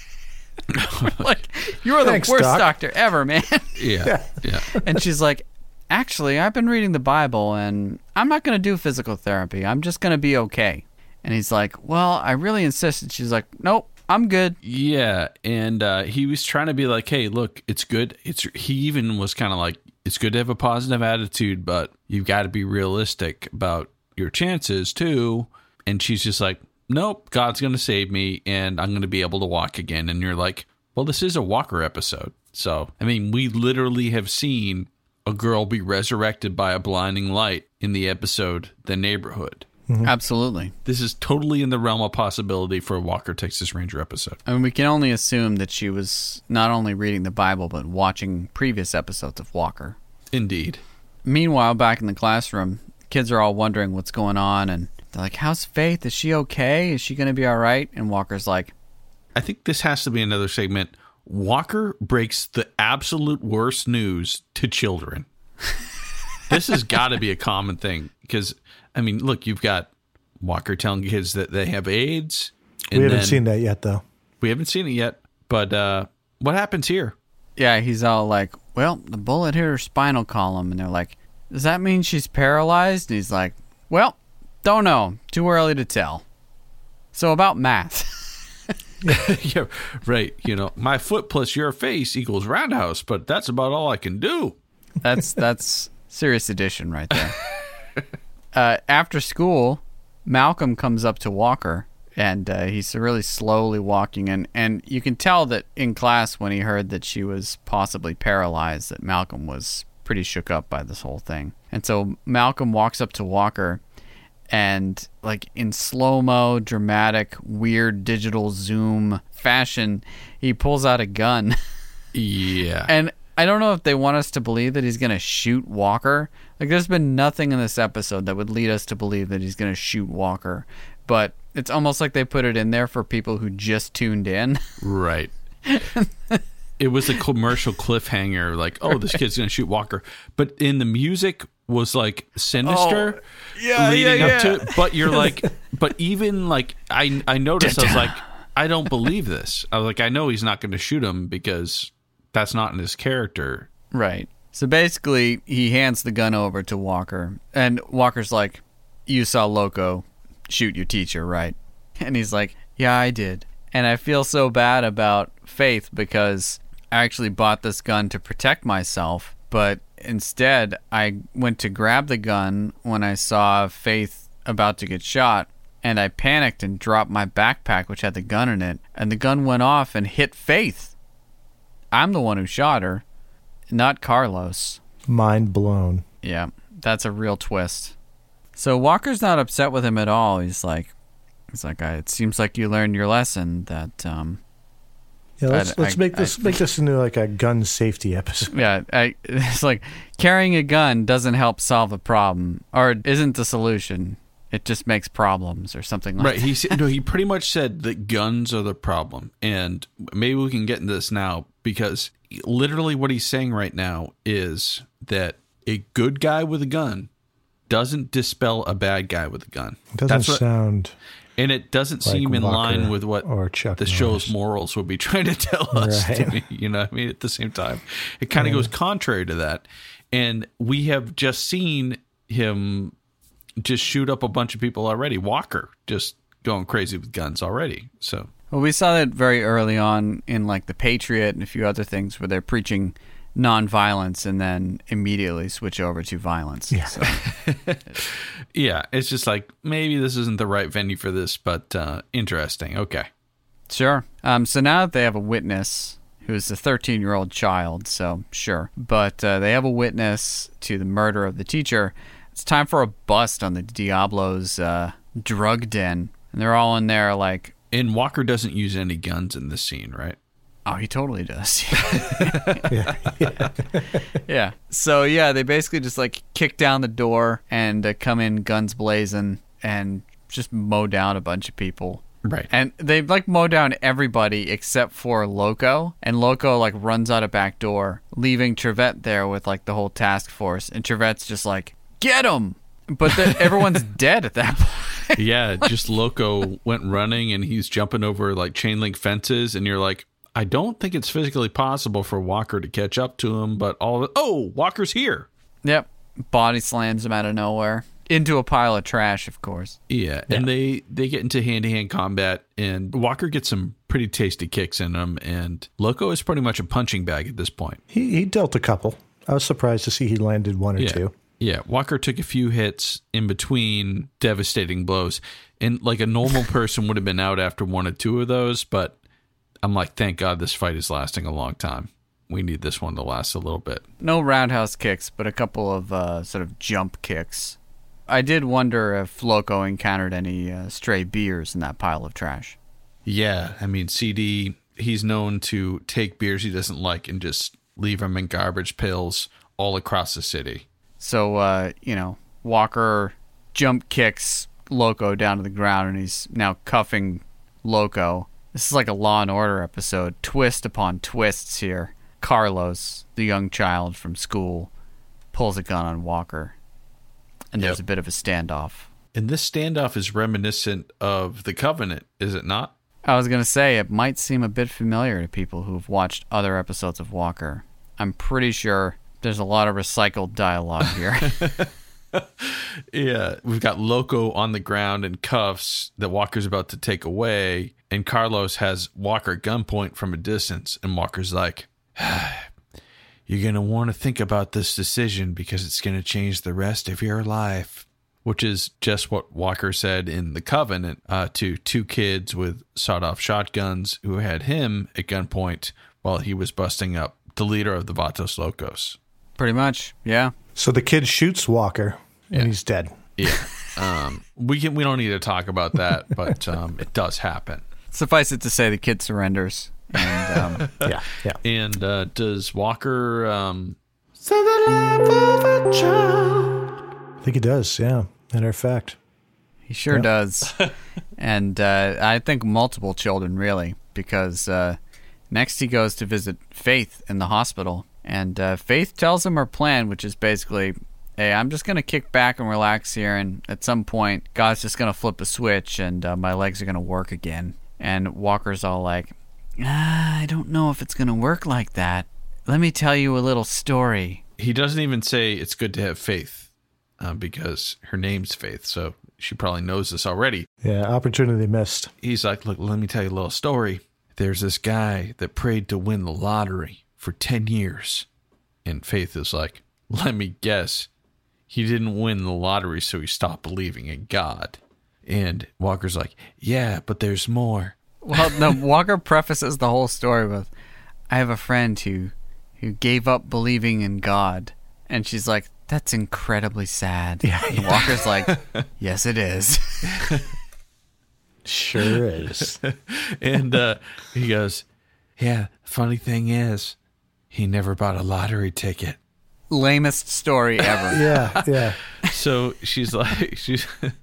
Like, you're the Thanks, worst Doc. doctor ever, man. Yeah, yeah. And she's like, actually, I've been reading the Bible, and I'm not going to do physical therapy. I'm just going to be okay. And he's like, well, I really insisted. She's like, nope, I'm good. Yeah, and uh, he was trying to be like, hey, look, it's good. It's He even was kind of like, it's good to have a positive attitude, but you've got to be realistic about your chances, too. And she's just like, nope, God's going to save me, and I'm going to be able to walk again. And you're like, well, this is a Walker episode. So, I mean, we literally have seen a girl be resurrected by a blinding light in the episode The Neighborhood. Absolutely. This is totally in the realm of possibility for a Walker, Texas Ranger episode. I mean, we can only assume that she was not only reading the Bible, but watching previous episodes of Walker. Indeed. Meanwhile, back in the classroom, kids are all wondering what's going on, and they're like, how's Faith? Is she okay? Is she going to be all right? And Walker's like, I think this has to be another segment. Walker breaks the absolute worst news to children. This has got to be a common thing because, I mean, look, you've got Walker telling kids that they have AIDS. We haven't then- seen that yet, though. We haven't seen it yet. But uh, what happens here? yeah, he's all like, well, the bullet hit her spinal column. And they're like, does that mean she's paralyzed? And he's like, well, don't know. Too early to tell. So about math. Yeah, right. You know, my foot plus your face equals roundhouse, but that's about all I can do. That's that's serious addition right there. uh, after school, Malcolm comes up to Walker, and uh, he's really slowly walking. And, and you can tell that in class when he heard that she was possibly paralyzed, that Malcolm was pretty shook up by this whole thing. And so Malcolm walks up to Walker, and like in slow-mo, dramatic, weird digital zoom fashion, he pulls out a gun. Yeah. And I don't know if they want us to believe that he's going to shoot Walker. Like, there's been nothing in this episode that would lead us to believe that he's going to shoot Walker. But it's almost like they put it in there for people who just tuned in. Right. It was a commercial cliffhanger, like, oh, this kid's going to shoot Walker. But in the music was like sinister, oh, yeah, leading yeah, up yeah. to it. But you're like, but even like, I I noticed, I was like, I don't believe this. I was like, I know he's not going to shoot him because that's not in his character. Right. So basically, he hands the gun over to Walker, and Walker's like, you saw Loco shoot your teacher, right? And he's like, yeah, I did. And I feel so bad about Faith because I actually bought this gun to protect myself, but instead I went to grab the gun when I saw Faith about to get shot, and I panicked and dropped my backpack, which had the gun in it, and the gun went off and hit Faith. I'm the one who shot her, not Carlos. Mind blown. Yeah, that's a real twist. So Walker's not upset with him at all. He's like, he's like, I, it seems like you learned your lesson. That um, yeah, let's I, let's I, make this I, make this into like a gun safety episode. Yeah, I, it's like carrying a gun doesn't help solve a problem, or isn't the solution. It just makes problems, or something like Right. that. He said, no, he pretty much said that guns are the problem, and maybe we can get into this now because literally what he's saying right now is that a good guy with a gun doesn't dispel a bad guy with a gun. It doesn't That's what, sound, and it doesn't like seem in Walker line with what or Chuck the Norris. show's morals would be trying to tell us. Right. To me, you know, what I mean, at the same time, it kind of Yeah. goes contrary to that, and we have just seen him just shoot up a bunch of people already. Walker just going crazy with guns already. So Well, we saw that very early on in like The Patriot and a few other things where they're preaching nonviolence and then immediately switch over to violence. Yeah. So, yeah, it's just like maybe this isn't the right venue for this, but uh, interesting. Okay. sure. Um, so now that they have a witness who's a thirteen-year-old child, so sure. But uh, they have a witness to the murder of the teacher. It's time for a bust on the Diablo's uh, drug den. And they're all in there like, And Walker doesn't use any guns in this scene, right? oh, he totally does. yeah, yeah. Yeah. So, yeah, they basically just, like, kick down the door and uh, come in guns blazing and just mow down a bunch of people. Right. And they, like, mow down everybody except for Loco. And Loco, like, runs out a back door, leaving Trevette there with, like, the whole task force. And Trevette's just like, get him! But then everyone's dead at that point. Yeah, just Loco went running and he's jumping over, like, chain link fences. And you're like, I don't think it's physically possible for Walker to catch up to him, but all of it, oh, Walker's here. Yep. Body slams him out of nowhere. Into a pile of trash, of course. Yeah, Yeah. and they, they get into hand-to-hand combat, and Walker gets some pretty tasty kicks in him, and Loco is pretty much a punching bag at this point. He he dealt a couple. I was surprised to see he landed one or Yeah. two. Yeah, Walker took a few hits in between devastating blows, and like a normal person would have been out after one or two of those, but I'm like, thank God this fight is lasting a long time. We need this one to last a little bit. No roundhouse kicks, but a couple of uh, sort of jump kicks. I did wonder if Loco encountered any uh, stray beers in that pile of trash. Yeah, I mean, C D, he's known to take beers he doesn't like and just leave them in garbage pails all across the city. So, uh, you know, Walker jump kicks Loco down to the ground, and he's now cuffing Loco. This is like a Law and Order episode. Twist upon twists here. Carlos, the young child from school, pulls a gun on Walker. And there's Yep. a bit of a standoff. And this standoff is reminiscent of The Covenant, is it not? I was going to say, it might seem a bit familiar to people who've watched other episodes of Walker. I'm pretty sure There's a lot of recycled dialogue here. Yeah, we've got Loco on the ground in cuffs that Walker's about to take away, and Carlos has Walker at gunpoint from a distance, and Walker's like, you're going to want to think about this decision because it's going to change the rest of your life, which is just what Walker said in The Covenant uh, to two kids with sawed-off shotguns who had him at gunpoint while he was busting up the leader of the Vatos Locos. Pretty much, yeah. So the kid shoots Walker, and Yeah. he's dead. Yeah. Um, we can, we don't need to talk about that, but um, it does happen. Suffice it to say, the kid surrenders. And um, Yeah, yeah. And uh, does Walker... Um, I think he does, yeah. Matter of fact. he sure Yeah. does. And uh, I think multiple children, really, because uh, next he goes to visit Faith in the hospital. And uh, Faith tells him her plan, which is basically, hey, I'm just going to kick back and relax here, and at some point, God's just going to flip a switch, and uh, my legs are going to work again. And Walker's all like, ah, I don't know if it's going to work like that. Let me tell you a little story. he doesn't even say it's good to have faith uh, because her name's Faith, so she probably knows this already. Yeah, opportunity missed. He's like, look, let me tell you a little story. There's this guy that prayed to win the lottery for ten years. And Faith is like, let me guess. He didn't win the lottery, so he stopped believing in God. And Walker's like, yeah, but there's more. Well, no, Walker prefaces the whole story with, I have a friend who, who gave up believing in God. And she's like, that's incredibly sad. Yeah, And Walker's like, yes, it is. Sure is. And uh, he goes, yeah, funny thing is, he never bought a lottery ticket. Lamest story ever. Yeah, yeah. So she's like, she's.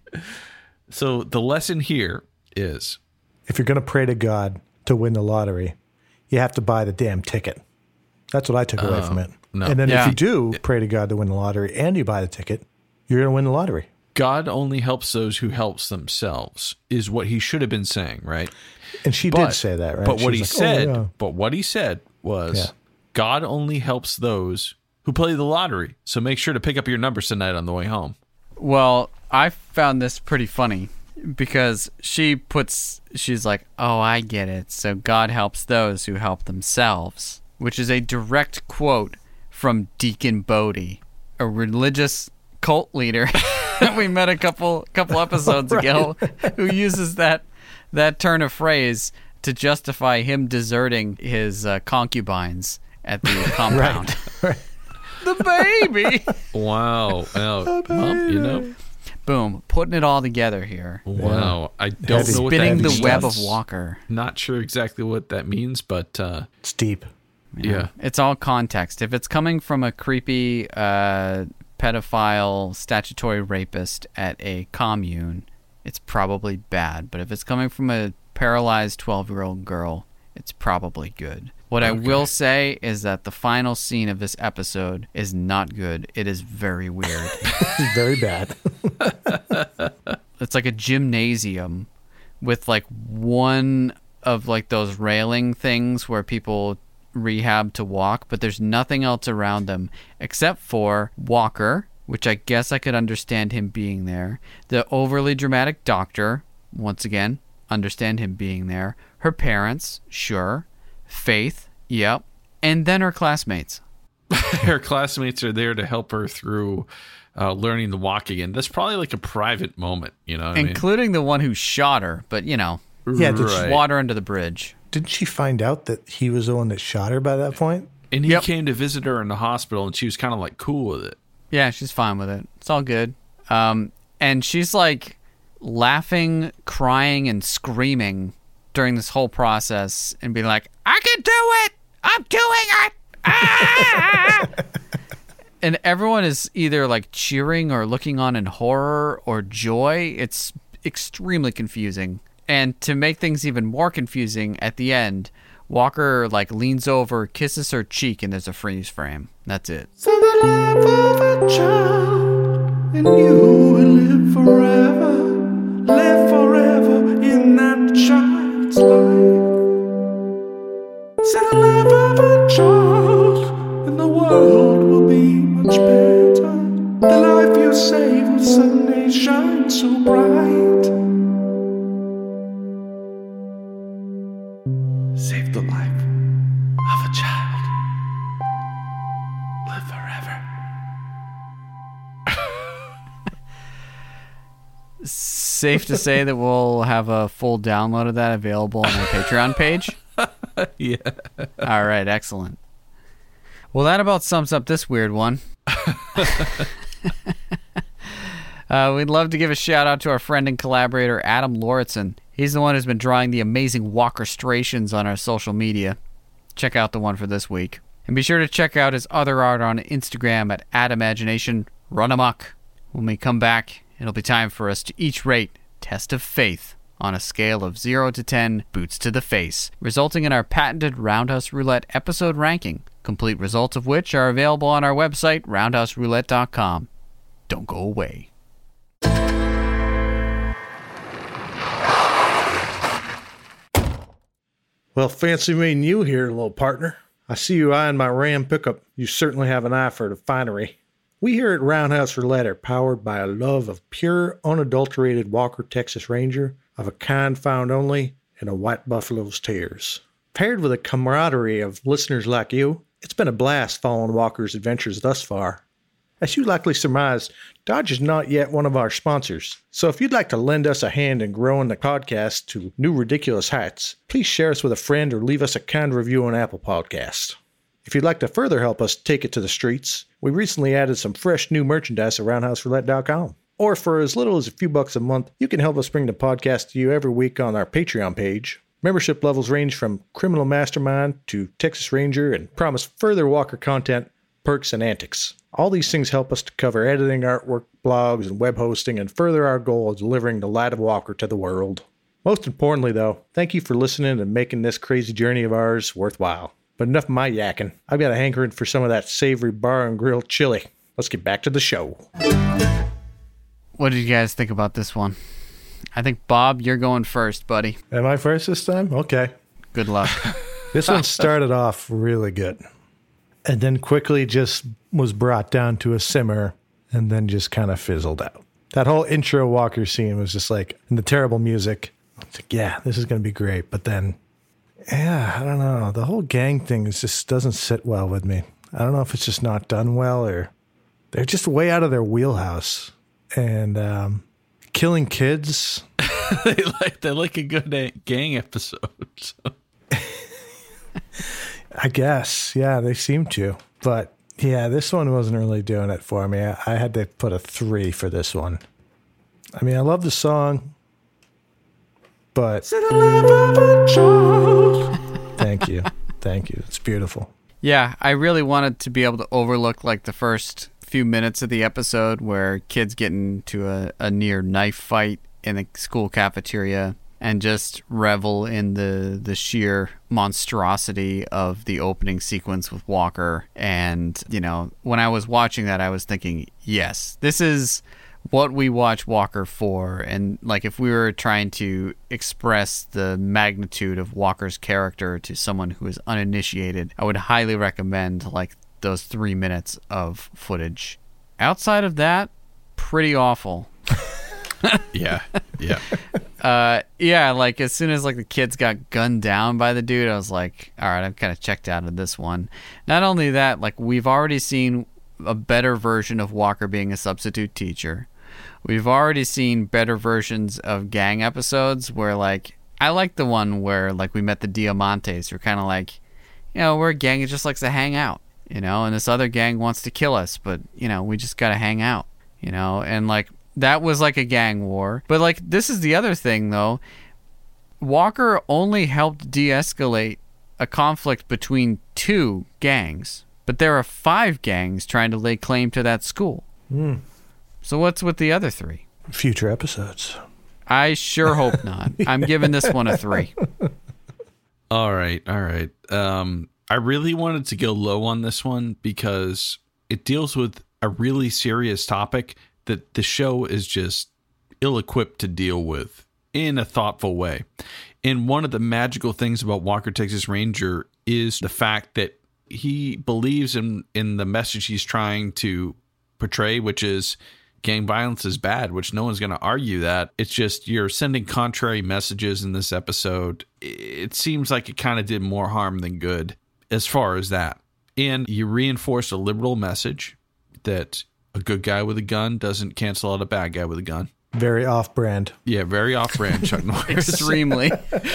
So the lesson here is, If you're going to pray to God to win the lottery, you have to buy the damn ticket. That's what I took away from it. no. And then Yeah. if you do pray to God to win the lottery and you buy the ticket, you're going to win the lottery. God only helps those who helps themselves, is what he should have been saying, right? And she But- did say that, right? But She what was he like, said, oh, yeah. but what he said was, Yeah. God only helps those who play the lottery. So make sure to pick up your numbers tonight on the way home. Well, I found this pretty funny because she puts, she's like, oh, I get it. So God helps those who help themselves, which is a direct quote from Deacon Bodie, a religious cult leader that we met a couple couple episodes ago, who uses that that turn of phrase to justify him deserting his uh, concubines at the compound. Right. The baby. Wow. Well, well, you know, Boom, putting it all together here. wow. I don't Heavy. know what Spinning that the means. web of Walker. Not sure exactly what that means, but uh, It's deep. yeah. It's all context. If it's coming from a creepy uh, pedophile statutory rapist at a commune, it's probably bad. But if it's coming from a paralyzed twelve-year-old girl, it's probably good. What I will say is that the final scene of this episode is not good. It is very weird. It's very bad. It's like a gymnasium with like one of like those railing things where people rehab to walk, but there's nothing else around them except for Walker, which I guess I could understand him being there. The overly dramatic doctor, once again, understand him being there. Her parents, sure. Faith, yep. And then her classmates. Her classmates are there to help her through uh, learning to walk again. That's probably like a private moment, you know what Including the one who shot her, but you know, I mean? Yeah, did she- Right. water under the bridge. Didn't she find out that he was the one that shot her by that point? And he Yep. came to visit her in the hospital, and she was kind of like cool with it. Yeah, she's fine with it. It's all good. Um, and she's like laughing, crying, and screaming during this whole process and being like, I can do it! I'm doing it! Ah! And everyone is either like cheering or looking on in horror or joy. It's extremely confusing. And to make things even more confusing, at the end, Walker like leans over, kisses her cheek, and there's a freeze frame. That's it. So the life of a child, and you will live forever, live forever in that child's life. So the life of a child, and the world will be shine so bright. Save the life of a child. Live forever. Safe to say that we'll have a full download of that available on our Patreon page? Yeah. All right, excellent. Well, that about sums up this weird one. uh, we'd love to give a shout out to our friend and collaborator, Adam Lauritsen. He's the one who's been drawing the amazing Walkerstrations on our social media. Check out the one for this week. And be sure to check out his other art on Instagram at Atimagination Run Amok. When we come back, it'll be time for us to each rate Test of Faith on a scale of zero to ten boots to the face, resulting in our patented Roundhouse Roulette episode ranking, complete results of which are available on our website, roundhouse roulette dot com. Don't go away. Well, fancy meeting you here, little partner. I see you eyeing my Ram pickup. You certainly have an eye for the finery. We here at Roundhouse Roulette are powered by a love of pure, unadulterated Walker Texas Ranger, of a kind found only in a white buffalo's tears. Paired with a camaraderie of listeners like you, it's been a blast following Walker's adventures thus far. As you likely surmised, Dodge is not yet one of our sponsors, so if you'd like to lend us a hand in growing the podcast to new ridiculous heights, please share us with a friend or leave us a kind review on Apple Podcasts. If you'd like to further help us take it to the streets, we recently added some fresh new merchandise at roundhouse roulette dot com. Or for as little as a few bucks a month, you can help us bring the podcast to you every week on our Patreon page. Membership levels range from Criminal Mastermind to Texas Ranger and promise further Walker content, perks, and antics. All these things help us to cover editing, artwork, blogs, and web hosting, and further our goal of delivering the light of Walker to the world. Most importantly, though, thank you for listening and making this crazy journey of ours worthwhile. But enough of my yakking. I've got a hankering for some of that savory bar and grill chili. Let's get back to the show. What did you guys think about this one? I think, Bob, you're going first, buddy. Am I first this time? Okay. Good luck. This one started off really good. And then quickly just was brought down to a simmer and then just kind of fizzled out. That whole intro Walker scene was just like, and the terrible music. It's like, yeah, this is going to be great. But then, yeah, I don't know. The whole gang thing is just doesn't sit well with me. I don't know if it's just not done well or they're just way out of their wheelhouse. And um, killing kids. they like they like a good gang episode. So. I guess, yeah, they seem to. But yeah, this one wasn't really doing it for me. I, I had to put a three for this one. I mean, I love the song, but thank you, thank you. It's beautiful. Yeah, I really wanted to be able to overlook like the first few minutes of the episode where kids get into a, a near knife fight in the school cafeteria and just revel in the the sheer monstrosity of the opening sequence with Walker. And, you know, when I was watching that, I was thinking, yes, this is what we watch Walker for. And, like, if we were trying to express the magnitude of Walker's character to someone who is uninitiated, I would highly recommend, like, those three minutes of footage. Outside of that, pretty awful. yeah, yeah. Uh, yeah, like as soon as like the kids got gunned down by the dude, I was like, all right, I'm kind of checked out of this one. Not only that, like we've already seen a better version of Walker being a substitute teacher. We've already seen better versions of gang episodes where like, I like the one where like we met the Diamantes. We're kind of like, you know, we're a gang that just likes to hang out, you know, and this other gang wants to kill us, but you know, we just got to hang out, you know, and like, that was like a gang war. But like this is the other thing though. Walker only helped de-escalate a conflict between two gangs. But there are five gangs trying to lay claim to that school. Mm. So what's with the other three? Future episodes. I sure hope not. I'm giving this one a three. All right, all right. Um, I really wanted to go low on this one because it deals with a really serious topic that the show is just ill-equipped to deal with in a thoughtful way. And one of the magical things about Walker Texas Ranger is the fact that he believes in, in the message he's trying to portray, which is gang violence is bad, which no one's going to argue that. It's just you're sending contrary messages in this episode. It seems like it kind of did more harm than good as far as that. And you reinforce a liberal message that a good guy with a gun doesn't cancel out a bad guy with a gun. Very off-brand. Yeah, very off-brand, Chuck Norris. Extremely.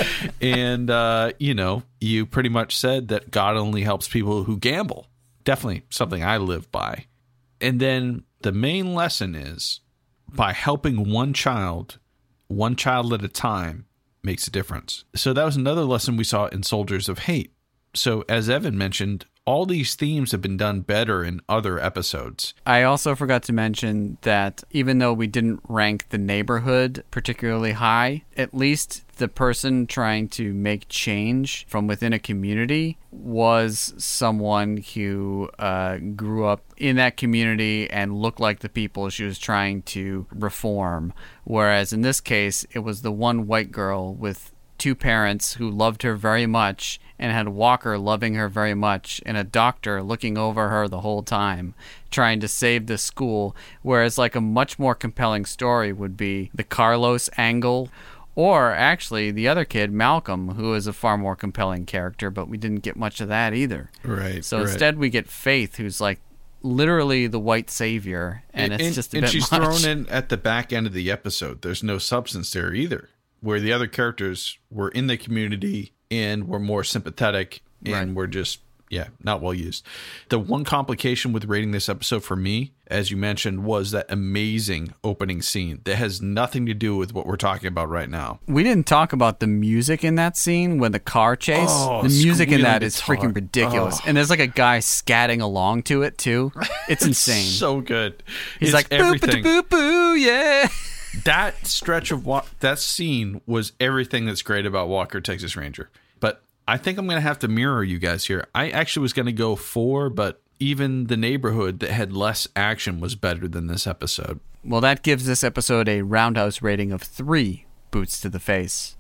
And, uh, you know, you pretty much said that God only helps people who gamble. Definitely something I live by. And then the main lesson is by helping one child, one child at a time, makes a difference. So that was another lesson we saw in Soldiers of Hate. So as Evan mentioned, all these themes have been done better in other episodes. I also forgot to mention that even though we didn't rank the neighborhood particularly high, at least the person trying to make change from within a community was someone who uh, grew up in that community and looked like the people she was trying to reform. Whereas in this case, it was the one white girl with two parents who loved her very much and had Walker loving her very much and a doctor looking over her the whole time trying to save the school, whereas like a much more compelling story would be the Carlos angle, or actually the other kid, Malcolm, who is a far more compelling character, but we didn't get much of that either. Right. So right. instead we get Faith, who's like literally the white savior, and, and it's just a and bit she's much. thrown in at the back end of the episode. There's no substance there either, where the other characters were in the community and were more sympathetic and right. were just, yeah, not well used. The one complication with rating this episode for me, as you mentioned, was that amazing opening scene that has nothing to do with what we're talking about right now. We didn't talk about the music in that scene when the car chase. Oh, the music in that is guitar. freaking ridiculous. Oh. And there's like a guy scatting along to it too. It's insane. So good. He's It's like, everything. boo, boo, boo, yeah. That stretch of wa- that scene was everything that's great about Walker, Texas Ranger. But I think I'm going to have to mirror you guys here. I actually was going to go four, but even the neighborhood that had less action was better than this episode. Well, that gives this episode a roundhouse rating of three boots to the face.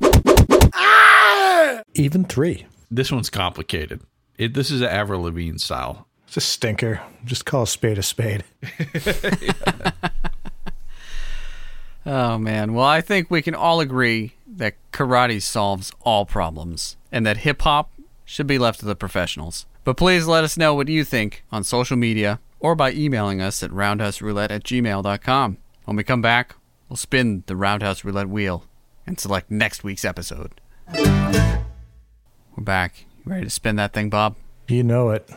Even three. This one's complicated. It, this is an Avril Lavigne style. It's a stinker. Just call a spade a spade. Oh, man. Well, I think we can all agree that karate solves all problems and that hip-hop should be left to the professionals. But please let us know what you think on social media or by emailing us at roundhouse roulette at gmail dot com. When we come back, we'll spin the Roundhouse Roulette wheel and select next week's episode. We're back. You ready to spin that thing, Bob? You know it.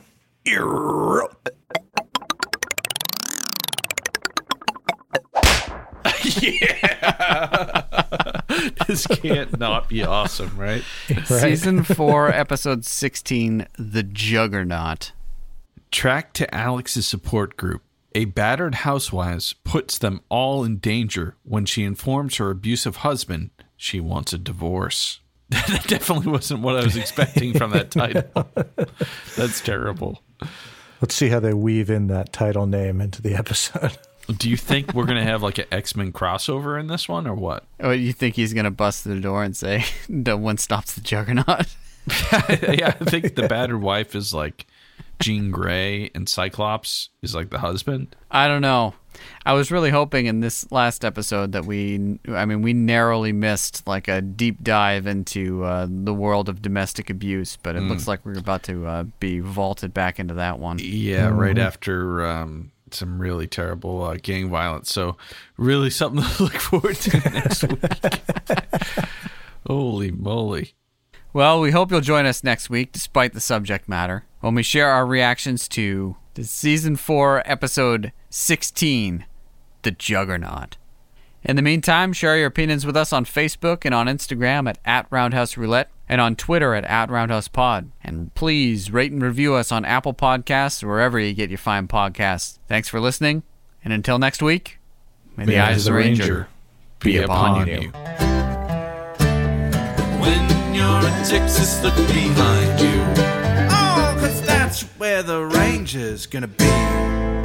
Yeah. This can't not be awesome, right? Right. Season four, episode sixteen, The Juggernaut. Tracked to Alex's support group, a battered housewife puts them all in danger when she informs her abusive husband she wants a divorce. That definitely wasn't what I was expecting from that title. That's terrible. Let's see how they weave in that title name into the episode. Do you think we're going to have like an X-Men crossover in this one or what? Oh, you think he's going to bust through the door and say, no one stops the Juggernaut? Yeah, I think the battered wife is like Jean Grey and Cyclops is like the husband. I don't know. I was really hoping in this last episode that we, I mean, we narrowly missed like a deep dive into uh, the world of domestic abuse, but it mm. looks like we're about to uh, be vaulted back into that one. Yeah, mm. right after um, some really terrible uh, gang violence. So really something to look forward to next week. Holy moly. Well, we hope you'll join us next week, despite the subject matter, when we share our reactions to the Season four, Episode sixteen, The Juggernaut. In the meantime, share your opinions with us on Facebook and on Instagram at, at Roundhouse Roulette and on Twitter at, at Roundhouse Pod. And please rate and review us on Apple Podcasts or wherever you get your fine podcasts. Thanks for listening, and until next week, may, may the eyes of the Ranger, Ranger be upon, upon you. you. When you're in Texas, look behind you. Oh, 'cause that's where the Ranger's gonna be.